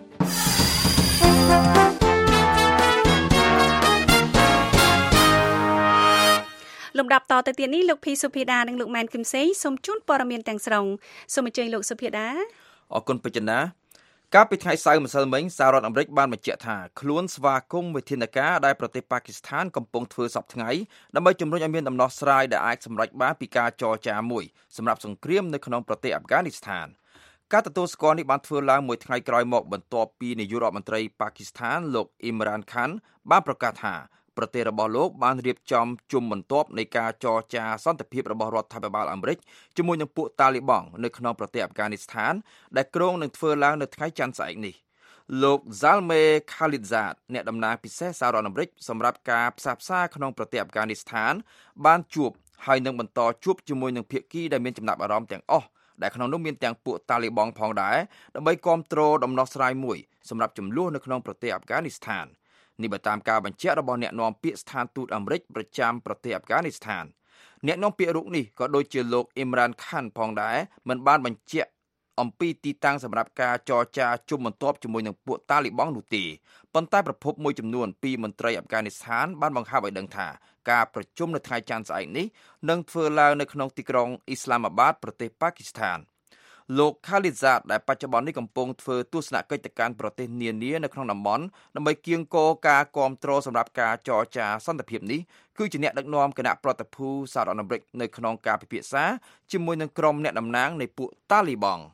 លំដាប់តទៅទៀតនេះលោកភីសុភីដានិងលោកម៉ែនគឹមសេងសូមជូនព័ត៌មានទាំងស្រុងសូមអញ្ជើញលោកសុភីដាអរគុណពេជ្រណាកាលពីថ្ងៃសៅរ៍ម្សិលមិញសហរដ្ឋអាមេរិកបានបញ្ជាក់ថាខ្លួនស្វាគមន៍វិធានការដែលប្រទេសប៉ាគីស្ថានកំពុងធ្វើសប្តាហ៍ថ្ងៃដើម្បីជំរុញឲ្យមានដំណោះស្រាយដែលអាចសម្រេចបានពីការចរចាមួយសម្រាប់សង្គ្រាមនៅក្នុងប្រទេសអាហ្វហ្គានីស្ថានការទទួលស្គាល់នេះបានធ្វើឡើងមួយថ្ងៃក្រោយមកបន្ទាប់ពីនាយករដ្ឋមន្ត្រីប៉ាគីស្ថានលោកអ៊ីមរ៉ានខានបានប្រកាសថាប្រទេសរបស់លោកបានរៀបចំជុំបន្ទាប់នៃការចរចាសន្តិភាពរបស់រដ្ឋាភិបាលអាមេរិកជាមួយនឹងពួកតាលីបង់នៅក្នុងប្រទេសអាហ្វហ្គានីស្ថានដែលគ្រោងនឹងធ្វើឡើងនៅថ្ងៃច័ន្ទស្អែកនេះលោក Zalmay Khalilzad អ្នកតំណាងពិសេសសហរដ្ឋអាមេរិកសម្រាប់ការផ្សះផ្សាក្នុងប្រទេសអាហ្វហ្គានីស្ថានបានជួបហើយនឹងបន្តជួបជាមួយនឹងភាគីដែលមានចំណាប់អារម្មណ៍ទាំងអស់ដែលក្នុងនោះមានទាំងពួកតាលីបង់ផងដែរដើម្បីគាំទ្រដំណោះស្រាយមួយសម្រាប់ចំនួននៅក្នុងប្រទេសអាហ្វហ្គានីស្ថាននេះបើតាមការបញ្ជាក់របស់អ្នកនាំពាក្យស្ថានទូតអាមេរិកប្រចាំប្រទេសអាហ្វហ្គានីស្ថានអ្នកនាំពាក្យរូបនេះក៏ដូចជាលោកអ៊ីមរ៉ានខានផងដែរមិនបានបញ្ជាក់អំពីទីតាំងសម្រាប់ការចរចាជុំបន្ទាប់ជាមួយនឹងពួកតាលីបង់នោះទេប៉ុន្តែប្រភពមួយចំនួនពីមន្ត្រីអាហ្វហ្គានីស្ថានបានបង្ហាញឲ្យដឹងថាការប្រជុំនៅថ្ងៃច័ន្ទស្អែកនេះនឹងធ្វើឡើងនៅក្នុងទីក្រុងអ៊ីស្លាមាបាតប្រទេសប៉ាគីស្ថានលោក Khalilzad ដែលបច្ចុប្បន្ននេះកំពុងធ្វើទស្សនកិច្ចទៅកាន់ប្រទេសនានានៅក្នុងតំបន់ដើម្បីគៀងគរការគាំទ្រសម្រាប់ការចរចាសន្តិភាពនេះគឺជាអ្នកដឹកនាំគណៈប្រតិភូសហរដ្ឋអាមេរិកនៅក្នុងការពិភាក្សាជាមួយនឹងក្រុមអ្នកតំណាងនៃពួកតាលីបង់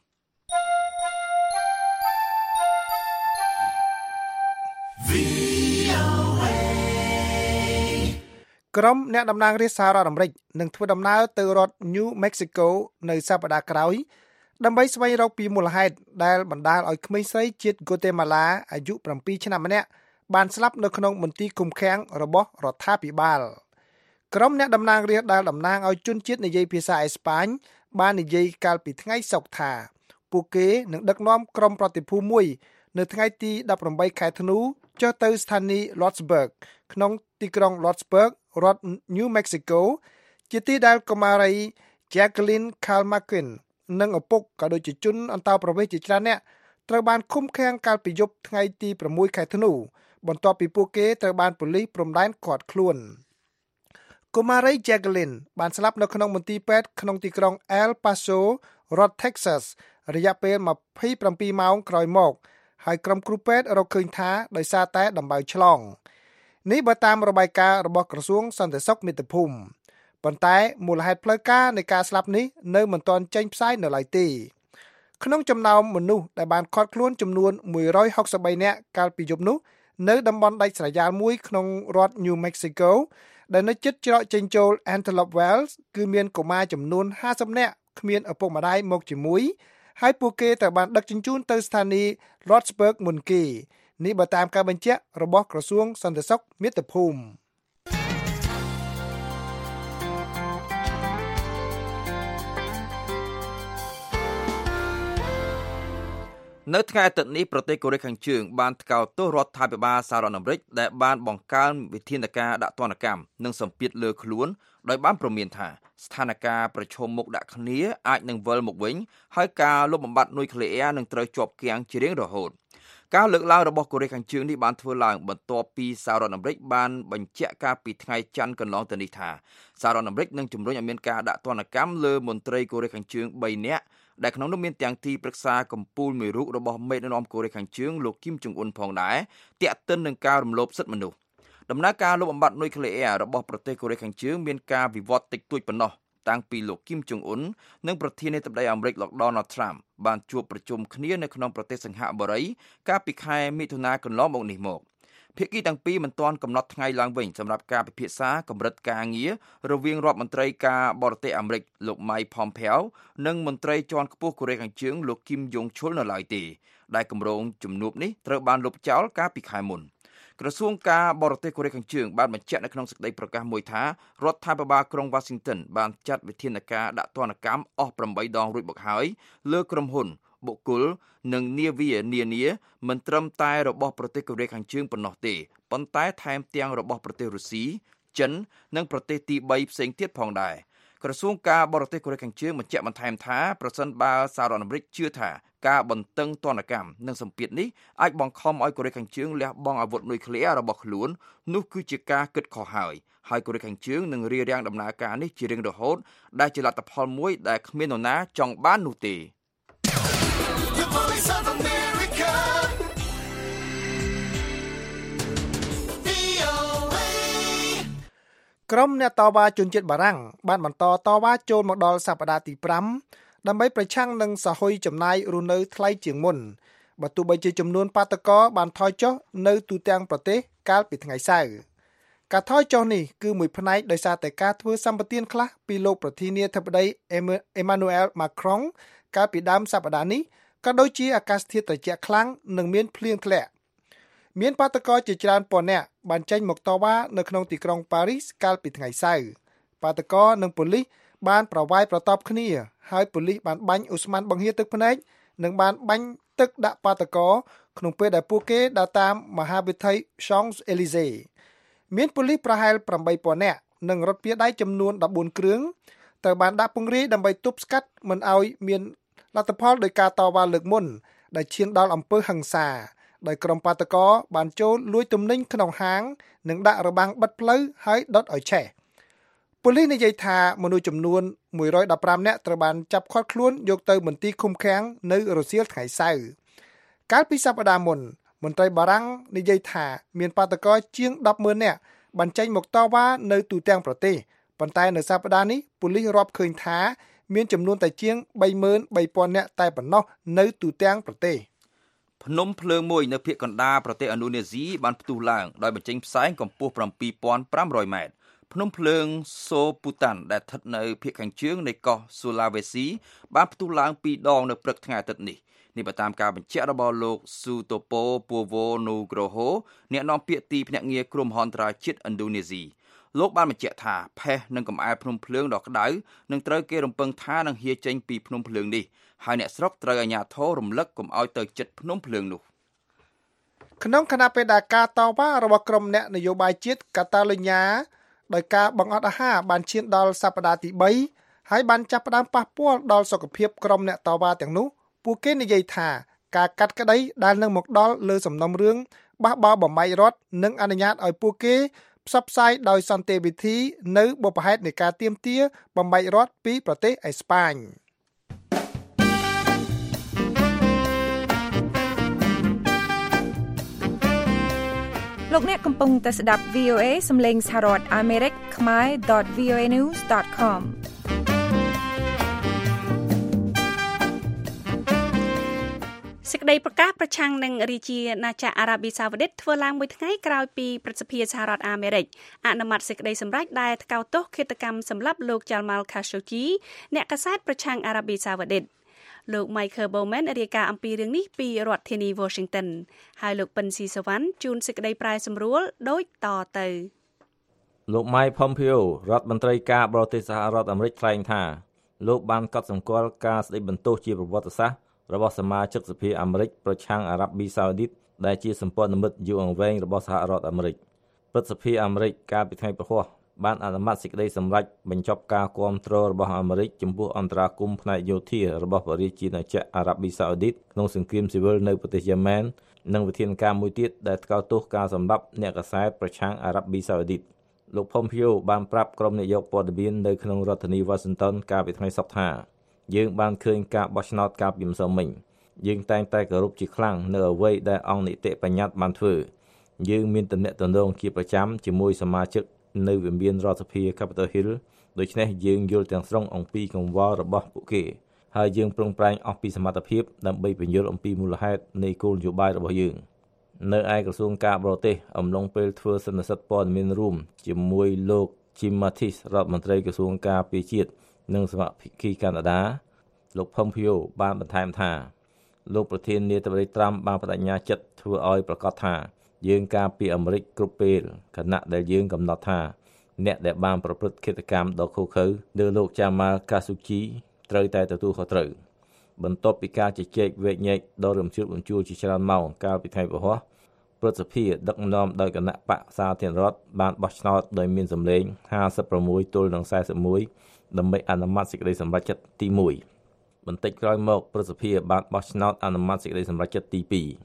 ក្រុមអ្នកតំណាងរាស្ត្រសហរដ្ឋអាមេរិកនឹងធ្វើដំណើរទៅរដ្ឋ New Mexico នៅសប្តាហ៍ក្រោយដើម្បីស្វែងរកពីមូលហេតុដែលបណ្ដាលឲ្យក្មេងស្រីជាតិហ្គូតេម៉ាឡាអាយុ7ឆ្នាំម្នាក់បានស្លាប់នៅក្នុងមន្ទីរឃុំឃាំងរបស់រដ្ឋាភិបាលក្រុមអ្នកតំណាងរាស្ត្រដែលតំណាងឲ្យជនជាតិនិយាយភាសាអេស្ប៉ាញបាននិយាយកាលពីថ្ងៃសុក្រថាពួកគេនឹងដឹកនាំក្រុមប្រតិភូមួយនៅថ្ងៃទី18ខែធ្នូចុះទៅស្ថានីយ៍ Lordsburg ក្នុងទីក្រុង Lordsburg រដ្ឋ New Mexico ជាទីដែលកុមារី Jacqueline Kalmakin និងឪពុកក៏ដូចជាជនអន្តោប្រវេសន៍ជាច្រើនអ្នកត្រូវបានឃុំឃាំងកាលពីយប់ថ្ងៃទី6ខែធ្នូបន្ទាប់ពីពួកគេត្រូវបានប៉ូលីសព្រំដែនឃាត់ខ្លួនកុមារី Jacqueline បានស្លាប់នៅក្នុងមន្ទីរពេទ្យក្នុងទីក្រុង El Paso រដ្ឋ Texas រយៈពេល27ម៉ោងក្រោយមកហើយក្រុមគ្រូពេទ្យរកឃើញថាដោយសារតែដំបៅឆ្លងនេះបើតាមរបាយការណ៍របស់ក្រសួងសន្តិសុខមាតុភូមិប៉ុន្តែមូលហេតុផ្លូវការនៃការស្លាប់នេះនៅមិនទាន់ចេញផ្សាយនៅឡើយទេក្នុងចំណោមមនុស្សដែលបានឃាត់ខ្លួនចំនួន163នាក់កាលពីយប់នោះនៅតំបន់ដាច់ស្រយាលមួយក្នុងរដ្ឋ New Mexico ដែលនៅជិតច្រកចេញចូល Antelope Wells គឺមានកុមារចំនួន50នាក់គ្មានឪពុកម្ដាយមកជាមួយហើយពួកគេត្រូវបានដឹកជញ្ជូនទៅស្ថានីយ៍ Lordsburg មុនគេនេះបើតាមការបញ្ជាក់របស់ក្រសួងសន្តិសុខមាតុភូមិនៅថ្ងៃអាទិត្យនេះប្រទេសកូរ៉េខាងជើងបានថ្កោលទោសរដ្ឋាភិបាលសហរដ្ឋអាមេរិកដែលបានបង្កើនវិធានការដាក់ទណ្ឌកម្មនិងសម្ពាធលើខ្លួនដោយបានព្រមានថាស្ថានភាពប្រឈមមុខដាក់គ្នាអាចនឹងវិលមកវិញហើយការលុបបំបាត់នុយក្លេអ៊ែរនឹងត្រូវជាប់គាំងជារៀងរហូតការលើកឡើងរបស់កូរ៉េខាងជើងនេះបានធ្វើឡើងបន្ទាប់ពីសហរដ្ឋអាមេរិកបានបញ្ជាក់កាលពីថ្ងៃច័ន្ទកន្លងទៅនេះថាសហរដ្ឋអាមេរិកនឹងជំរុញឲ្យមានការដាក់ទណ្ឌកម្មលើមន្ត្រីកូរ៉េខាងជើង3នាក់ដែលក្នុងនោះមានទាំងទីប្រឹក្សាកម្ពុជាមួយរូបរបស់មេដឹកនាំកូរ៉េខាងជើងលោកគីមចុងអ៊ុនផងដែរទាក់ទិននឹងការរំលោភសិទ្ធិមនុស្សដំណើរការលុបបំបាត់នុយក្លេអ៊ែររបស់ប្រទេសកូរ៉េខាងជើងមានការវិវត្តតិចតួចប៉ុណ្ណោះតាំងពីលោកគីមចុងអ៊ុននិងប្រធានាធិបតីអាមេរិកលោក Donald Trump បានជួបប្រជុំគ្នានៅក្នុងប្រទេសសិង្ហបុរីកាលពីខែមិថុនាកន្លងមកនេះមកភាគីទាំងពីរមិនទាន់កំណត់ថ្ងៃឡើងវិញសម្រាប់ការពិភាក្សាកម្រិតការងាររវាងរដ្ឋមន្ត្រីការបរទេសអាមេរិកលោក Mike Pompeo និងមន្ត្រីជាន់ខ្ពស់កូរ៉េខាងជើងលោក Kim Yong Chol នៅឡើយទេដែលគម្រោងជំនួបនេះត្រូវបានលុបចោលកាលពីខែមុនក្រសួងការបរទេសកូរ៉េខាងជើងបានបញ្ជាក់នៅក្នុងសេចក្តីប្រកាសមួយថារដ្ឋាភិបាលក្រុង Washington បានចាត់វិធានការដាក់ទណ្ឌកម្មអស់8ដងរួចមកហើយលើក្រុមហ៊ុនបុគ្គលនិងនាវានានាមិនត្រឹមតែរបស់ប្រទេសកូរ៉េខាងជើងប៉ុណ្ណោះទេប៉ុន្តែថែមទាំងរបស់ប្រទេសរុស្ស៊ីចិននិងប្រទេសទី3ផ្សេងទៀតផងដែរក្រសួងការបរទេសកូរ៉េខាងជើងបញ្ជាក់បន្ថែមថាប្រសិនបើសហរដ្ឋអាមេរិកជឿថាការបន្តឹងទណ្ឌកម្មនិងសម្ពាធនេះអាចបង្ខំឲ្យកូរ៉េខាងជើងលះបង់អាវុធនុយក្លេអ៊ែររបស់ខ្លួននោះគឺជាការគិតខុសហើយកូរ៉េខាងជើងនឹងរារាំងដំណើរការនេះជារៀងរហូតដែលជាលទ្ធផលមួយដែលគ្មាននរណាចង់បាននោះទេក្រុមអ្នកតវ៉ាជនជាតិបារាំងបានបន្តតវ៉ាចូលមកដល់សប្តាហ៍ទី5ដើម្បីប្រឆាំងនឹងសហុយចំណាយរស់នៅថ្លៃជាងមុនបើទោះបីជាចំនួនបាតុករបានថយចុះនៅទូទាំងប្រទេសកាលពីថ្ងៃសៅរ៍ការថយចុះនេះគឺមួយផ្នែកដោយសារតែការធ្វើសម្បទានខ្លះពីលោកប្រធានាធិបតី Emmanuel Macron កាលពីដើមសប្តាហ៍នេះក៏ដូចជាអាកាសធាតុត្រជាក់ខ្លាំងនិងមានភ្លៀងធ្លាក់មានបាតុករជាច្រើនពាន់នាក់បានចេញមកតវ៉ានៅក្នុងទីក្រុងប៉ារីសកាលពីថ្ងៃសៅរ៍បាតុករនិងប៉ូលីសបានប្រវាយប្រតបគ្នាហើយប៉ូលីសបានបាញ់ឧស្ម័នបង្ហៀទឹកភ្នែកនិងបានបាញ់ទឹកដាក់បាតុករក្នុងពេលដែលពួកគេដើរតាមមហាវិថី Champs-Élysées មានប៉ូលីសប្រហែល 8,000 នាក់និងរថពាយដែកចំនួន14គ្រឿងត្រូវបានដាក់ពង្រាយដើម្បីទប់ស្កាត់មិនឲ្យមានលទ្ធផលដោយការតវ៉ាលើកមុនដែលឈានដល់អំពើហិង្សាដោយក្រុមបាតុករបានចូលលួចទំនិញក្នុងហាងនិងដាក់របាំងបិទផ្លូវហើយដុតឲ្យឆេះប៉ូលីសនិយាយថាមនុស្សចំនួន115នាក់ត្រូវបានចាប់ឃាត់ខ្លួនយកទៅមន្ទីរឃុំឃាំងនៅរសៀលថ្ងៃសៅរ៍កាលពីសប្តាហ៍មុនមន្ត្រីបារាំងនិយាយថាមានបាតុករជាង 10,000 នាក់បានចេញមកតវ៉ានៅទូទាំងប្រទេសប៉ុន្តែនៅសប្តាហ៍នេះប៉ូលីសរាប់ឃើញថាមានចំនួនតែជាង 33,000 នាក់តែប៉ុណ្ណោះនៅទូទាំងប្រទេសភ្នំភ្លើងមួយនៅភាគកណ្ដាលប្រទេសឥណ្ឌូនេស៊ីបានផ្ទុះឡើងដោយបញ្ចេញផ្សែងកម្ពស់ 7,500 ម៉ែត្រភ្នំភ្លើងសូពូតាន់ដែលស្ថិតនៅភាគខាងជើងនៃកោះស៊ូឡាវេស៊ីបានផ្ទុះឡើង2ដងនៅព្រឹកថ្ងៃអាទិត្យនេះបើតាមការបញ្ជាក់របស់លោកស៊ូតូប៉ូពូវូនូក្រូហូអ្នកនាំពាក្យទីភ្នាក់ងារគ្រោះមហន្តរាយជាតិឥណ្ឌូនេស៊ីលោកបានបញ្ជាក់ថាផេះនិងកំអែលភ្នំភ្លើងដ៏ក្តៅនឹងត្រូវគេរំពឹងថានឹងហៀរចេញពីភ្នំភ្លើងនេះហើយអ្នកស្រុកត្រូវអាជ្ញាធររំលឹកកុំឲ្យទៅជិតភ្នំភ្លើងនោះក្នុងគណៈបេដាការតវ៉ារបស់ក្រុមអ្នកនយោបាយជាតិកាតាលូញ៉ាដោយការបង្អត់អាហារបានឈានដល់សប្តាហ៍ទី3ហើយបានចាប់ផ្ដើមប៉ះពាល់ដល់សុខភាពក្រុមអ្នកតវ៉ាទាំងនោះពួកគេនិយាយថាការកាត់ក្តីដែលនឹងមកដល់លើសំណុំរឿងបះបោរបំបែករដ្ឋនិងអនុញ្ញាតឲ្យពួកគេផ្សព្វផ្សាយដោយសន្តិវិធីនៅបុព្វហេតុនៃការទាមទារបំបែករដ្ឋពីប្រទេសអេស្ប៉ាញលោកអ្នកកំពុងតែស្ដាប់ VOA សំឡេងសហរដ្ឋអាមេរិកខ្មែរ .voanews.com សេចក្តីប្រកាសប្រឆាំងនឹងរាជាណាចក្រអារ៉ាប៊ីសាអូឌីតធ្វើឡើងមួយថ្ងៃក្រោយពីព្រឹទ្ធសភាសហរដ្ឋអាមេរិកអនុម័តសេចក្តីសម្រេចដែលថ្កោលទោសឃាតកម្មសម្លាប់លោក Jamal Khashoggi អ្នកកាសែតប្រឆាំងអារ៉ាប៊ីសាអូឌីតលោក Michael Bowman រាយការណ៍អំពីរឿងនេះពីរដ្ឋធានី Washington ហើយលោកពិនស៊ីសវណ្ណជួនសេចក្តីប្រែសម្រួលដូចតទៅលោក Mike Pompeo រដ្ឋមន្ត្រីការបរទេសសហរដ្ឋអាមេរិកថ្លែងថាលោកបានកត់សម្គាល់ការស្តីបន្ទោសជាប្រវត្តិសាស្ត្ររបស់សមាជិកសភាអាមេរិកប្រឆាំងអារ៉ាប៊ីសាអូឌីតដែលជាសម្ព័ន្ធមិត្តយូរអង្វែងរបស់សហរដ្ឋអាមេរិកព្រឹទ្ធសភាអាមេរិកកាលពីថ្ងៃព្រហស្បតិ៍បានអនុម័តសេចក្តីសម្រេចបញ្ចប់ការគាំទ្ររបស់អាមេរិកចំពោះអន្តរាគមន៍ផ្នែកយោធារបស់ព្រះរាជាណាចក្រអារ៉ាប៊ីសាអូឌីតក្នុងសង្គ្រាមស៊ីវិលនៅប្រទេសយេម៉ែននិងវិធានការមួយទៀតដែលថ្កោលទោសការសម្លាប់អ្នកកាសែតប្រឆាំងអារ៉ាប៊ីសាអូឌីតលោក Pompeo បានប្រាប់ក្រុមនាយកព័ត៌មាននៅក្នុងរដ្ឋធានី Washington កាលពីថ្ងៃសុក្រថាយើងបានឃើញការបោះឆ្នោតកាលពីម្សិលមិញយើងតែងតែគោរពជាខ្លាំងនៅអ្វីដែលអង្គនីតិបញ្ញត្តិបានធ្វើយើងមានទំនាក់ទំនងជាប្រចាំជាមួយសមាជិកនៅវិមានរដ្ឋសភា Capitol Hill ដូច្នេះយើងយល់ទាំងស្រុងអំពីកង្វល់របស់ពួកគេហើយយើងប្រឹងប្រែងអស់ពីសមត្ថភាពដើម្បីពន្យល់អំពីមូលហេតុនៃគោលនយោបាយរបស់យើងនៅឯក្រសួងការបរទេសអំឡុងពេលធ្វើសន្និសីទព័ត៌មានរួមជាមួយលោក Jim Mattis រដ្ឋមន្ត្រីក្រសួងការពារជាតិនិងសហភាគីកាណាដាលោក Pompeo បានបន្ថែមថាលោកប្រធានាធិបតីត្រាំបានបដិញ្ញាចិត្តធ្វើឲ្យប្រកាសថាយើងការពារអាមេរិកគ្រប់ពេលខណៈដែលយើងកំណត់ថាអ្នកដែលបានប្រព្រឹត្តឃាតកម្មដ៏ឃោរឃៅលើលោក Jamal Khashoggi ត្រូវតែទទួលខុសត្រូវបន្ទាប់ពីការជជែកវែកញែកដ៏រំជើបរំជួលជាច្រើនម៉ោងកាលពីថ្ងៃព្រហស្បតិ៍ព្រឹទ្ធសភាដឹកនាំដោយគណៈបក្សសាធារណរដ្ឋបានបោះឆ្នោតដោយមានសម្លេង56ទល់នឹង41ដើម្បីអនុម័តសេចក្តីសម្រេចចិត្តទី1បន្តិចក្រោយមកព្រឹទ្ធសភាបានបោះឆ្នោតអនុម័តសេចក្តីសម្រេចចិត្តទី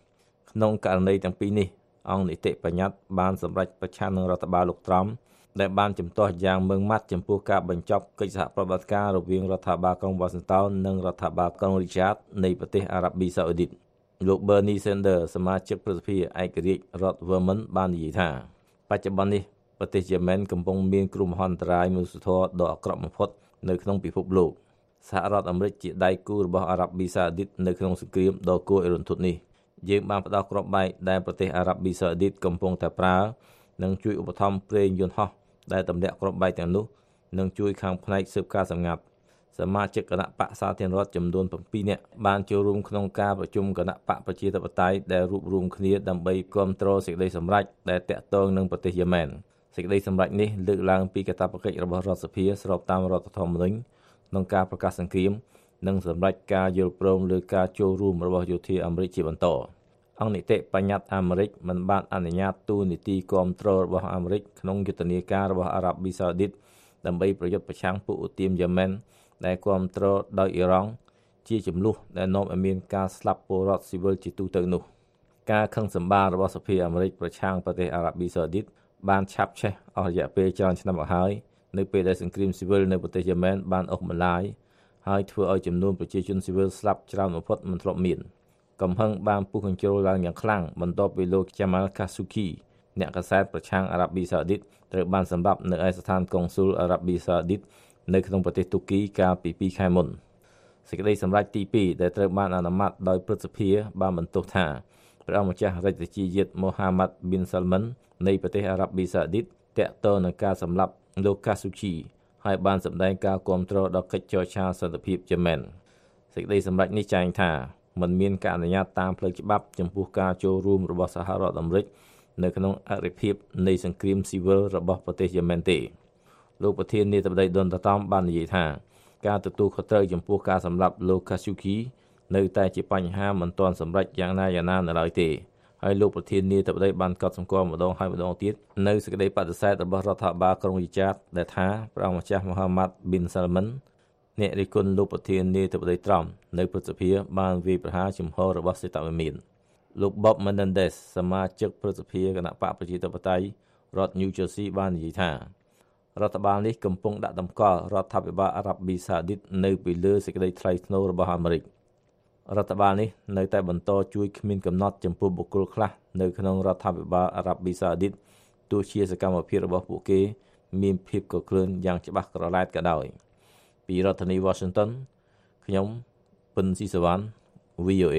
2ក្នុងករណីទាំងពីរនេះអង្គនីតិបញ្ញត្តិបានសម្រេចប្រឆាំងនឹងរដ្ឋបាលលោកត្រាំដែលបានជំទាស់យ៉ាងម៉ឺងម៉ាត់ចំពោះការបញ្ចប់កិច្ចសហប្រតិបត្តិការរវាងរដ្ឋាភិបាលក្រុង Washington និងរដ្ឋាភិបាលក្រុង Riyadh នៃប្រទេសអារ៉ាប៊ីសាអូឌីតលោក Bernie Sanders សមាជិកព្រឹទ្ធសភាឯករាជ្យរដ្ឋ Vermont បាននិយាយថាបច្ចុប្បន្ននេះប្រទេសយេម៉ែនកំពុងមានគ្រោះមហន្តរាយមនុស្សធម៌ដ៏អាក្រក់បំផុតនៅក្នុងពិភពលោកសហរដ្ឋអាមេរិកជាដៃគូរបស់អារ៉ាប៊ីសាអូឌីតនៅក្នុងសង្គ្រាមដ៏គួរឲ្យរន្ធត់នេះយើងបានផ្ដល់គ្រាប់បែកដែលប្រទេសអារ៉ាប៊ីសាអូឌីតកំពុងតែប្រើនិងជួយឧបត្ថម្ភប្រេងយន្តហោះដែលទម្លាក់គ្រាប់បែកទាំងនោះនិងជួយខាងផ្នែកស៊ើបការសម្ងាត់សមាជិកគណៈបក្សសាធារណរដ្ឋចំនួន7នាក់បានចូលរួមក្នុងការប្រជុំគណៈបកប្រជាធិបតេយ្យដែលរួបរวมគ្នាដើម្បីគាំទ្រសេចក្តីសម្រេចដែលតាក់ទងនឹងប្រទេសយេម៉ែនសេចក្តីសម្រេចនេះលើកឡើងពីកាតព្វកិច្ចរបស់រដ្ឋសភាស្របតាមរដ្ឋធម្មនុញ្ញក្នុងការប្រកាសសង្គ្រាមនិងសម្រេចការយល់ព្រមលើការចូលរួមរបស់យោធាអាមេរិកជាបន្តអង្គនីតិបញ្ញត្តិអាមេរិកមិនបានអនុញ្ញាតទូនីតិគាំទ្ររបស់អាមេរិកក្នុងយុទ្ធនាការរបស់អារ៉ាប៊ីសាអូឌីតដើម្បីប្រយុទ្ធប្រឆាំងពួកឧទាមយេម៉ែនដែលគាំទ្រដោយអ៊ីរ៉ង់ជាចំនួនដែលនាំឲ្យមានការស្លាប់ពលរដ្ឋស៊ីវិលជាទូទៅនោះការខឹងសម្បាររបស់សភាអាមេរិកប្រឆាំងប្រទេសអារ៉ាប៊ីសាអូឌីតបានឆាប់ឆេះអស់រយៈពេលច្រើនឆ្នាំមកហើយនៅពេលដែលសង្គ្រាមស៊ីវិលនៅប្រទេសយេម៉ែនបានអូសម្លាយហើយធ្វើឲ្យចំនួនប្រជាជនស៊ីវិលស្លាប់ច្រើនបំផុតមិនធ្លាប់មានកំហឹងបានពុះកញ្ជ្រោលឡើងយ៉ាងខ្លាំងបន្ទាប់ពីលោក Jamal Khashoggi អ្នកកាសែតប្រឆាំងអារ៉ាប៊ីសាអូឌីតត្រូវបានសម្លាប់នៅឯស្ថានកុងស៊ុលអារ៉ាប៊ីសាអូឌីតនៅក្នុងប្រទេសទូគីកាលពី2ខែមុនសេចក្តីសម្រេចទី2ដែលត្រូវបានអនុម័តដោយព្រឹទ្ធសភាបានបន្ទោសថាព្រះអង្គម្ចាស់រាជជាយាត Mohammed bin Salman នៃប្រទេសអារ៉ាប៊ីសាអូឌីតតាក់ទងនឹងការសម្លាប់លោក Khashoggi ហើយបានសម្ដែងការគាំទ្រដល់កិច្ចចរចាសន្តិភាពយេម៉ែនសេចក្តីសម្រេចនេះចែងថាមិនមានការអនុញ្ញាតតាមផ្លូវច្បាប់ចំពោះការចូលរួមរបស់សហរដ្ឋអាមេរិកនៅក្នុងអរិភាពនៃសង្គ្រាមស៊ីវិលរបស់ប្រទេសយេម៉ែនទេលោកប្រធានាធិបតី Donald Trump បាននិយាយថាការទទួលខុសត្រូវចំពោះការសម្លាប់លោក Khashoggi នៅតែជាបញ្ហាមិនទាន់សម្រេចយ៉ាងណានៅឡើយទេហើយលោកប្រធានាធិបតីបានកត់សម្គាល់ម្ដងហើយម្ដងទៀតនៅសេចក្តីបដិសេធរបស់រដ្ឋាភិបាលក្រុងរីយ៉ាតដែលថាព្រះអង្គម្ចាស់ Mohammed bin Salman អ្នករិះគន់លោកប្រធានាធិបតីត្រាំនៅព្រឹទ្ធសភាបានវាយប្រហារជំហររបស់សេតវិមានលោក Bob Menendez សមាជិកព្រឹទ្ធសភាគណៈបកប្រជាធិបតេយ្យរដ្ឋ New Jersey បាននិយាយថារដ្ឋបាលនេះកំពុងដាក់តម្កល់រដ្ឋាភិបាលអារ៉ាប៊ីសាអូឌីតនៅពីលើសេចក្តីថ្លៃថ្នូររបស់អាមេរិករដ្ឋបាលនេះនៅតែបន្តជួយគ្មានកំណត់ចំពោះបុគ្គលខ្លះនៅក្នុងរដ្ឋាភិបាលអារ៉ាប៊ីសាអូឌីតទោះជាសកម្មភាពរបស់ពួកគេមានភាពកក្លឿនយ៉ាងច្បាស់ក្រឡែតក៏ដោយពីរដ្ឋធានី Washington ខ្ញុំពិនស៊ីសវណ្ណ VOA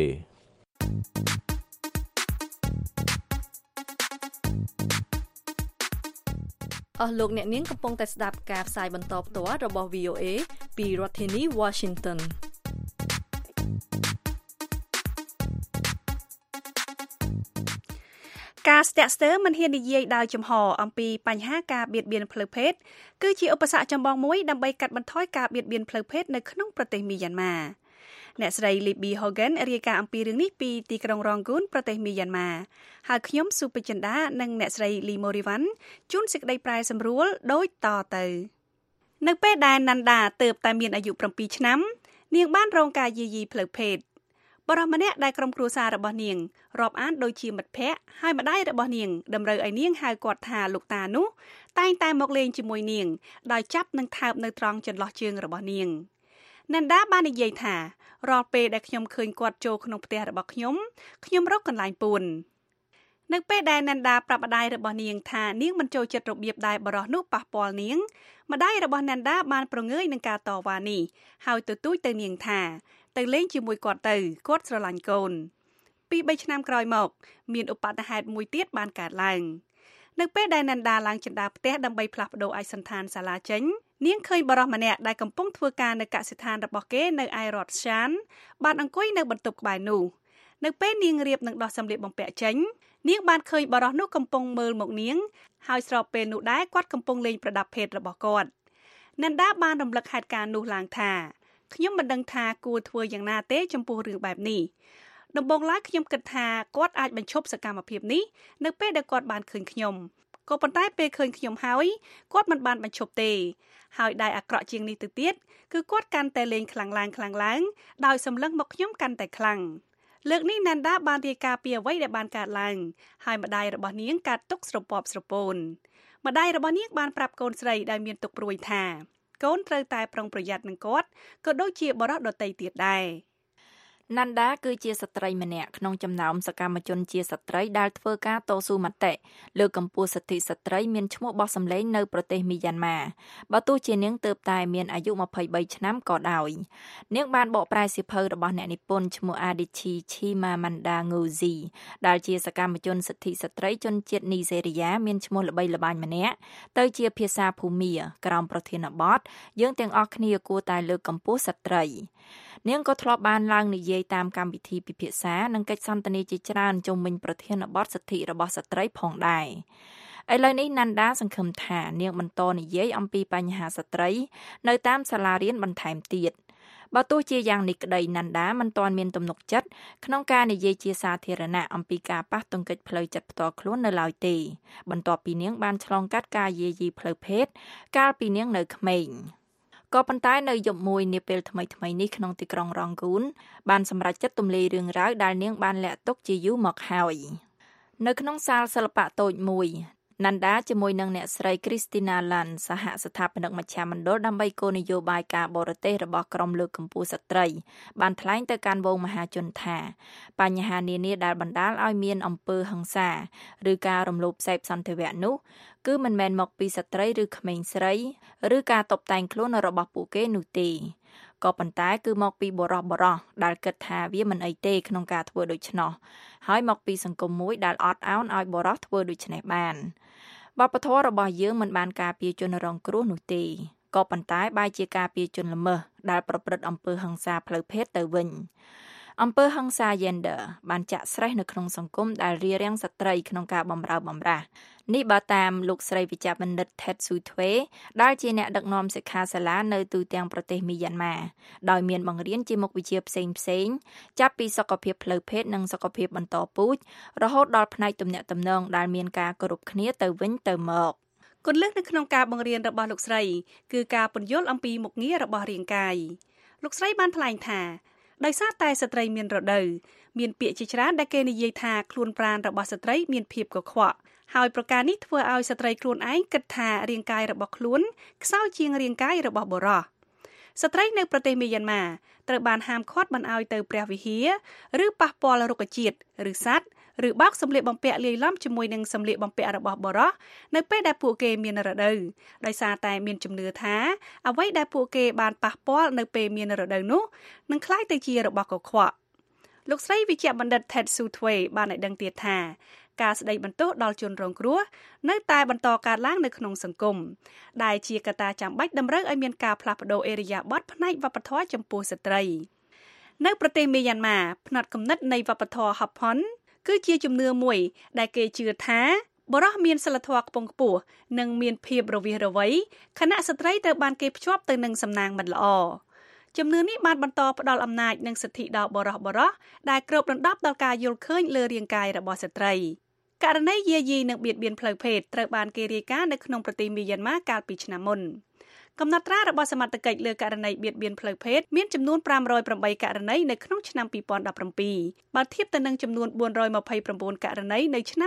អស់លោកអ្នកនាងកំពុងតែស្ដាប់ការផ្សាយបន្តផ្ទាល់របស់ VOA ពីរដ្ឋធានី Washington ការស្ទាក់ស្ទើរមិនហ៊ាននិយាយដោយចំហអំពីបញ្ហាការបៀតបៀនផ្លូវភេទគឺជាឧបសគ្គចម្បងមួយដើម្បីកាត់បន្ថយការបៀតបៀនផ្លូវភេទនៅក្នុងប្រទេសមីយ៉ាន់ម៉ាអ្នកស្រី Libby Hogan រាយការណ៍អំពីរឿងនេះពីទីក្រុង Rangoon ប្រទេសមីយ៉ាន់ម៉ាហើយខ្ញុំស៊ូពេចិន្តានិងអ្នកស្រី Lee Morivan ជួនសេចក្តីប្រែសម្រួលដូចតទៅនៅពេលដែល Nanda ទើបតែមានអាយុ7ឆ្នាំនាងបានរងការយាយីផ្លូវភេទបរិសម្នាក់ដែលក្រុមគ្រួសាររបស់នាងរាប់អានដូចជាមិត្តភ័ក្តិហើយម្ដាយរបស់នាងតម្រូវឲ្យនាងហៅគាត់ថាលោកតានោះតែងតែមកលេងជាមួយនាងដោយចាប់និងថើបនៅត្រង់ចន្លោះជើងរបស់នាង Nanda បាននិយាយថារាល់ពេលដែលខ្ញុំឃើញគាត់ចូលក្នុងផ្ទះរបស់ខ្ញុំរកកន្លែងពួននៅពេលដែល Nanda ប្រាប់ម្ដាយរបស់នាងថានាងមិនចូលចិត្តរបៀបដែលបរិសនោះប៉ះពាល់នាងម្ដាយរបស់ Nanda បានប្រងើយនឹងការតវ៉ានេះហើយទទូចទៅនាងថាទៅលេងជាមួយគាត់ទៅគាត់ស្រឡាញ់កូន2-3ឆ្នាំក្រោយមកមានឧបទ្ទហេតុមួយទៀតបានកើតឡើងនៅពេលដែល Nanda ឡើងជណ្ដើរផ្ទះដើម្បីផ្លាស់ប្ដូរឯកសណ្ឋានសាលាចេញនាងឃើញបរិសម្នាក់ដែលកំពុងធ្វើការនៅកសិដ្ឋានរបស់គេនៅឯរដ្ឋ Shan បានអង្គុយនៅបន្ទប់ក្បែរនោះនៅពេលនាងរៀបនឹងដោះសម្លៀកបំពាក់ចេញនាងបានឃើញបរិសនោះកំពុងមើលមកនាងហើយស្របពេលនោះដែរគាត់កំពុងលេងប្រដាប់ភេទរបស់គាត់ Nanda បានរំលឹកហេតុការណ៍នោះឡើងថាខ្ញុំមិនដឹងថាគួរធ្វើយ៉ាងណាទេចំពោះរឿងបែបនេះដំបូងឡើយខ្ញុំគិតថាគាត់អាចបញ្ឈប់សកម្មភាពនេះនៅពេលដែលគាត់បានឃើញខ្ញុំក៏ប៉ុន្តែពេលឃើញខ្ញុំហើយគាត់មិនបានបញ្ឈប់ទេហើយដែលអាក្រក់ជាងនេះទៅទៀតគឺគាត់កាន់តែលេងខ្លាំងឡើងដោយសម្លឹងមកខ្ញុំកាន់តែខ្លាំងលើកនេះ Nanda បានរាយការណ៍ពីអ្វីដែលបានកើតឡើងហើយម្ដាយរបស់នាងកាត់ទុកស្រពាប់ស្រពោនម្ដាយរបស់នាងបានប្រាប់កូនស្រីដែលមានទុក្ខព្រួយថាកូនត្រូវតែប្រុងប្រយ័ត្ននឹងគាត់ក៏ដូចជាបរិសដទៃទៀតដែរ Nanda គឺជាស្ត្រីម្នាក់ក្នុងចំណោមសកម្មជនជាស្ត្រីដែលធ្វើការតស៊ូមតិលើកកម្ពស់សិទ្ធិស្ត្រីមានឈ្មោះបោះសម្លេងនៅប្រទេសមីយ៉ាន់ម៉ាបើទោះជានាងទើបតែមានអាយុ23ឆ្នាំក៏ដោយនាងបានបកប្រែសៀវភៅរបស់អ្នកនិពន្ធឈ្មោះ Adichie Chimamanda Ngozi ដែលជាសកម្មជនសិទ្ធិស្ត្រីជនជាតិនីហ្សេរីយ៉ាមានឈ្មោះល្បីល្បាញម្នាក់ទៅជាភាសាភូមាក្រោមប្រធានបទយើងទាំងអស់គ្នាគួរតែលើកកម្ពស់ស្ត្រីនាងក៏ធ្លាប់បានឡើងនិយាយតាមកម្មវិធីពិភាក្សានិងកិច្ចសន្ទនាជាច្រើនជុំវិញប្រធានបទសិទ្ធិរបស់ស្ត្រីផងដែរឥឡូវនេះ Nanda សង្ឃឹមថានាងបន្តនិយាយអំពីបញ្ហាស្ត្រីនៅតាមសាលារៀនបន្ថែមទៀតបើទោះជាយ៉ាងនេះក្តី Nanda មិនទាន់មានទំនុកចិត្តក្នុងការនិយាយជាសាធារណៈអំពីការប៉ះទង្គិចផ្លូវចិត្តផ្ទាល់ខ្លួននៅឡើយទេបន្ទាប់ពីនាងបានឆ្លងកាត់ការយាយីផ្លូវភេទកាលពីនាងនៅក្មេងក៏ប៉ុន្តែនៅយប់មួយនាពេលថ្មីៗនេះក្នុងទីក្រុង Rangoon បានសម្រេចចិត្តទម្លាយរឿងរ៉ាវដែលនាងបានលាក់ទុកជាយូរមកហើយនៅក្នុងសាលសិល្បៈតូចមួយ Nanda ជាមួយនឹងអ្នកស្រី Christina Lan សហស្ថាបនិកមជ្ឈមណ្ឌលដើម្បីគោលនយោបាយការបរទេសរបស់ក្រមលើកកម្ពស់ស្ត្រីបានថ្លែងទៅកាន់វងមហាជនថាបញ្ហានានាដែលបណ្ដាលឲ្យមានអំពើហិង្សាឬការរំលោភសេពសន្តិវៈនោះគឺមិនមែនមកពីស្ត្រីឬក្មេងស្រីឬការតុបតែងខ្លួនរបស់ពួកគេនោះទេក៏ប៉ុន្តែគឺមកពីបរិសដែលគិតថាវាមិនអីទេក្នុងការធ្វើដូច្នោះហើយមកពីសង្គមមួយដែលអត់ឱនឲ្យបរិសធ្វើដូច្នេះបានវប្បធម៌របស់យើងមិនបានការពារជនរងគ្រោះនោះទេក៏ប៉ុន្តែបែរជាការពារជនល្មើសដែលប្រព្រឹត្តអំពើហិង្សាផ្លូវភេទទៅវិញអំពើហិង្សា gender បានចាក់ស្រេះនៅក្នុងសង្គមដែលរារាំងស្ត្រីក្នុងការបម្រើបម្រាស់នេះបើតាមលោកស្រីវិជ្ជបណ្ឌិត Ted Sutwe ដែលជាអ្នកដឹកនាំសិក្ខាសាលានៅទូទាំងប្រទេសមីយ៉ាន់ម៉ាដោយមានបង្រៀនជាមុខវិជ្ជាផ្សេងចាប់ពីសុខភាពផ្លូវភេទនិងសុខភាពបន្តពូជរហូតដល់ផ្នែកទំនាក់ទំនងដែលមានការគោរពគ្នាទៅវិញទៅមកគន្លឹះនៅក្នុងការបង្រៀនរបស់លោកស្រីគឺការពន្យល់អំពីមុខងាររបស់រាងកាយលោកស្រីបានថ្លែងថាដោយសារតែស្ត្រីមានរដូវមានពាក្យជាច្រើនដែលគេនិយាយថាខ្លួនប្រាណរបស់ស្ត្រីមានភាពកខ្វក់ហើយប្រការនេះធ្វើឲ្យស្ត្រីខ្លួនឯងគិតថារាងកាយរបស់ខ្លួនខ្សោយជាងរាងកាយរបស់បុរសស្ត្រីនៅប្រទេសមីយ៉ាន់ម៉ាត្រូវបានហាមឃាត់មិនឲ្យទៅព្រះវិហារឬប៉ះពាល់រុក្ខជាតិឬសត្វឬបោកសម្លៀកបំពាក់លាយឡំជាមួយនឹងសម្លៀកបំពាក់របស់បុរសនៅពេលដែលពួកគេមានរដូវដោយសារតែមានជំនឿថាអ្វីដែលពួកគេបានប៉ះពាល់នៅពេលមានរដូវនោះនឹងក្លាយទៅជារបស់កខ្វក់លោកស្រីវិជ្ជបណ្ឌិត Ted Sutwe បានឲ្យដឹងទៀតថាការស្ដីបន្ទោសដល់ជនរងគ្រោះនៅតែបន្តកើតឡើងនៅក្នុងសង្គមដែលជាកត្តាចាំបាច់តម្រូវឲ្យមានការផ្លាស់ប្ដូរឥរិយាបថផ្នែកវប្បធម៌ចំពោះស្ត្រីនៅប្រទេសមីយ៉ាន់ម៉ាផ្នត់គំនិតនៃវប្បធម៌ Hapon គឺជាជំនឿមួយដែលគេជឿថាបុរសមានសិលធម៌ខ្ពង់ខ្ពស់និងមានភាពរវាសរវីខណៈស្ត្រីត្រូវបានគេភ្ជាប់ទៅនឹងសំណាងមិនល្អជំនឿនេះបានបន្តផ្ដល់អំណាចនិងសិទ្ធិដល់បុរសដែលគ្របដណ្ដប់ដល់ការយល់ឃើញលើរាងកាយរបស់ស្ត្រីករណីយាយីនិងបៀតបៀនផ្លូវភេទត្រូវបានគេរាយការណ៍នៅក្នុងប្រទេសមីយ៉ាន់ម៉ាកាលពីឆ្នាំមុនកំណត់ត្រារបស់សមត្ថកិច្ចលើករណីបៀតបៀនផ្លូវភេទមានចំនួន508ករណីនៅក្នុងឆ្នាំ2017បើធៀបទៅនឹងចំនួន429ករណីនៅឆ្នាំ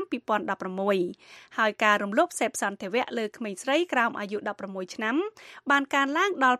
2016ហើយការរំលោភសេពសន្តិវៈលើក្មេងស្រីក្រោមអាយុ16ឆ្នាំបានកើនឡើងដល់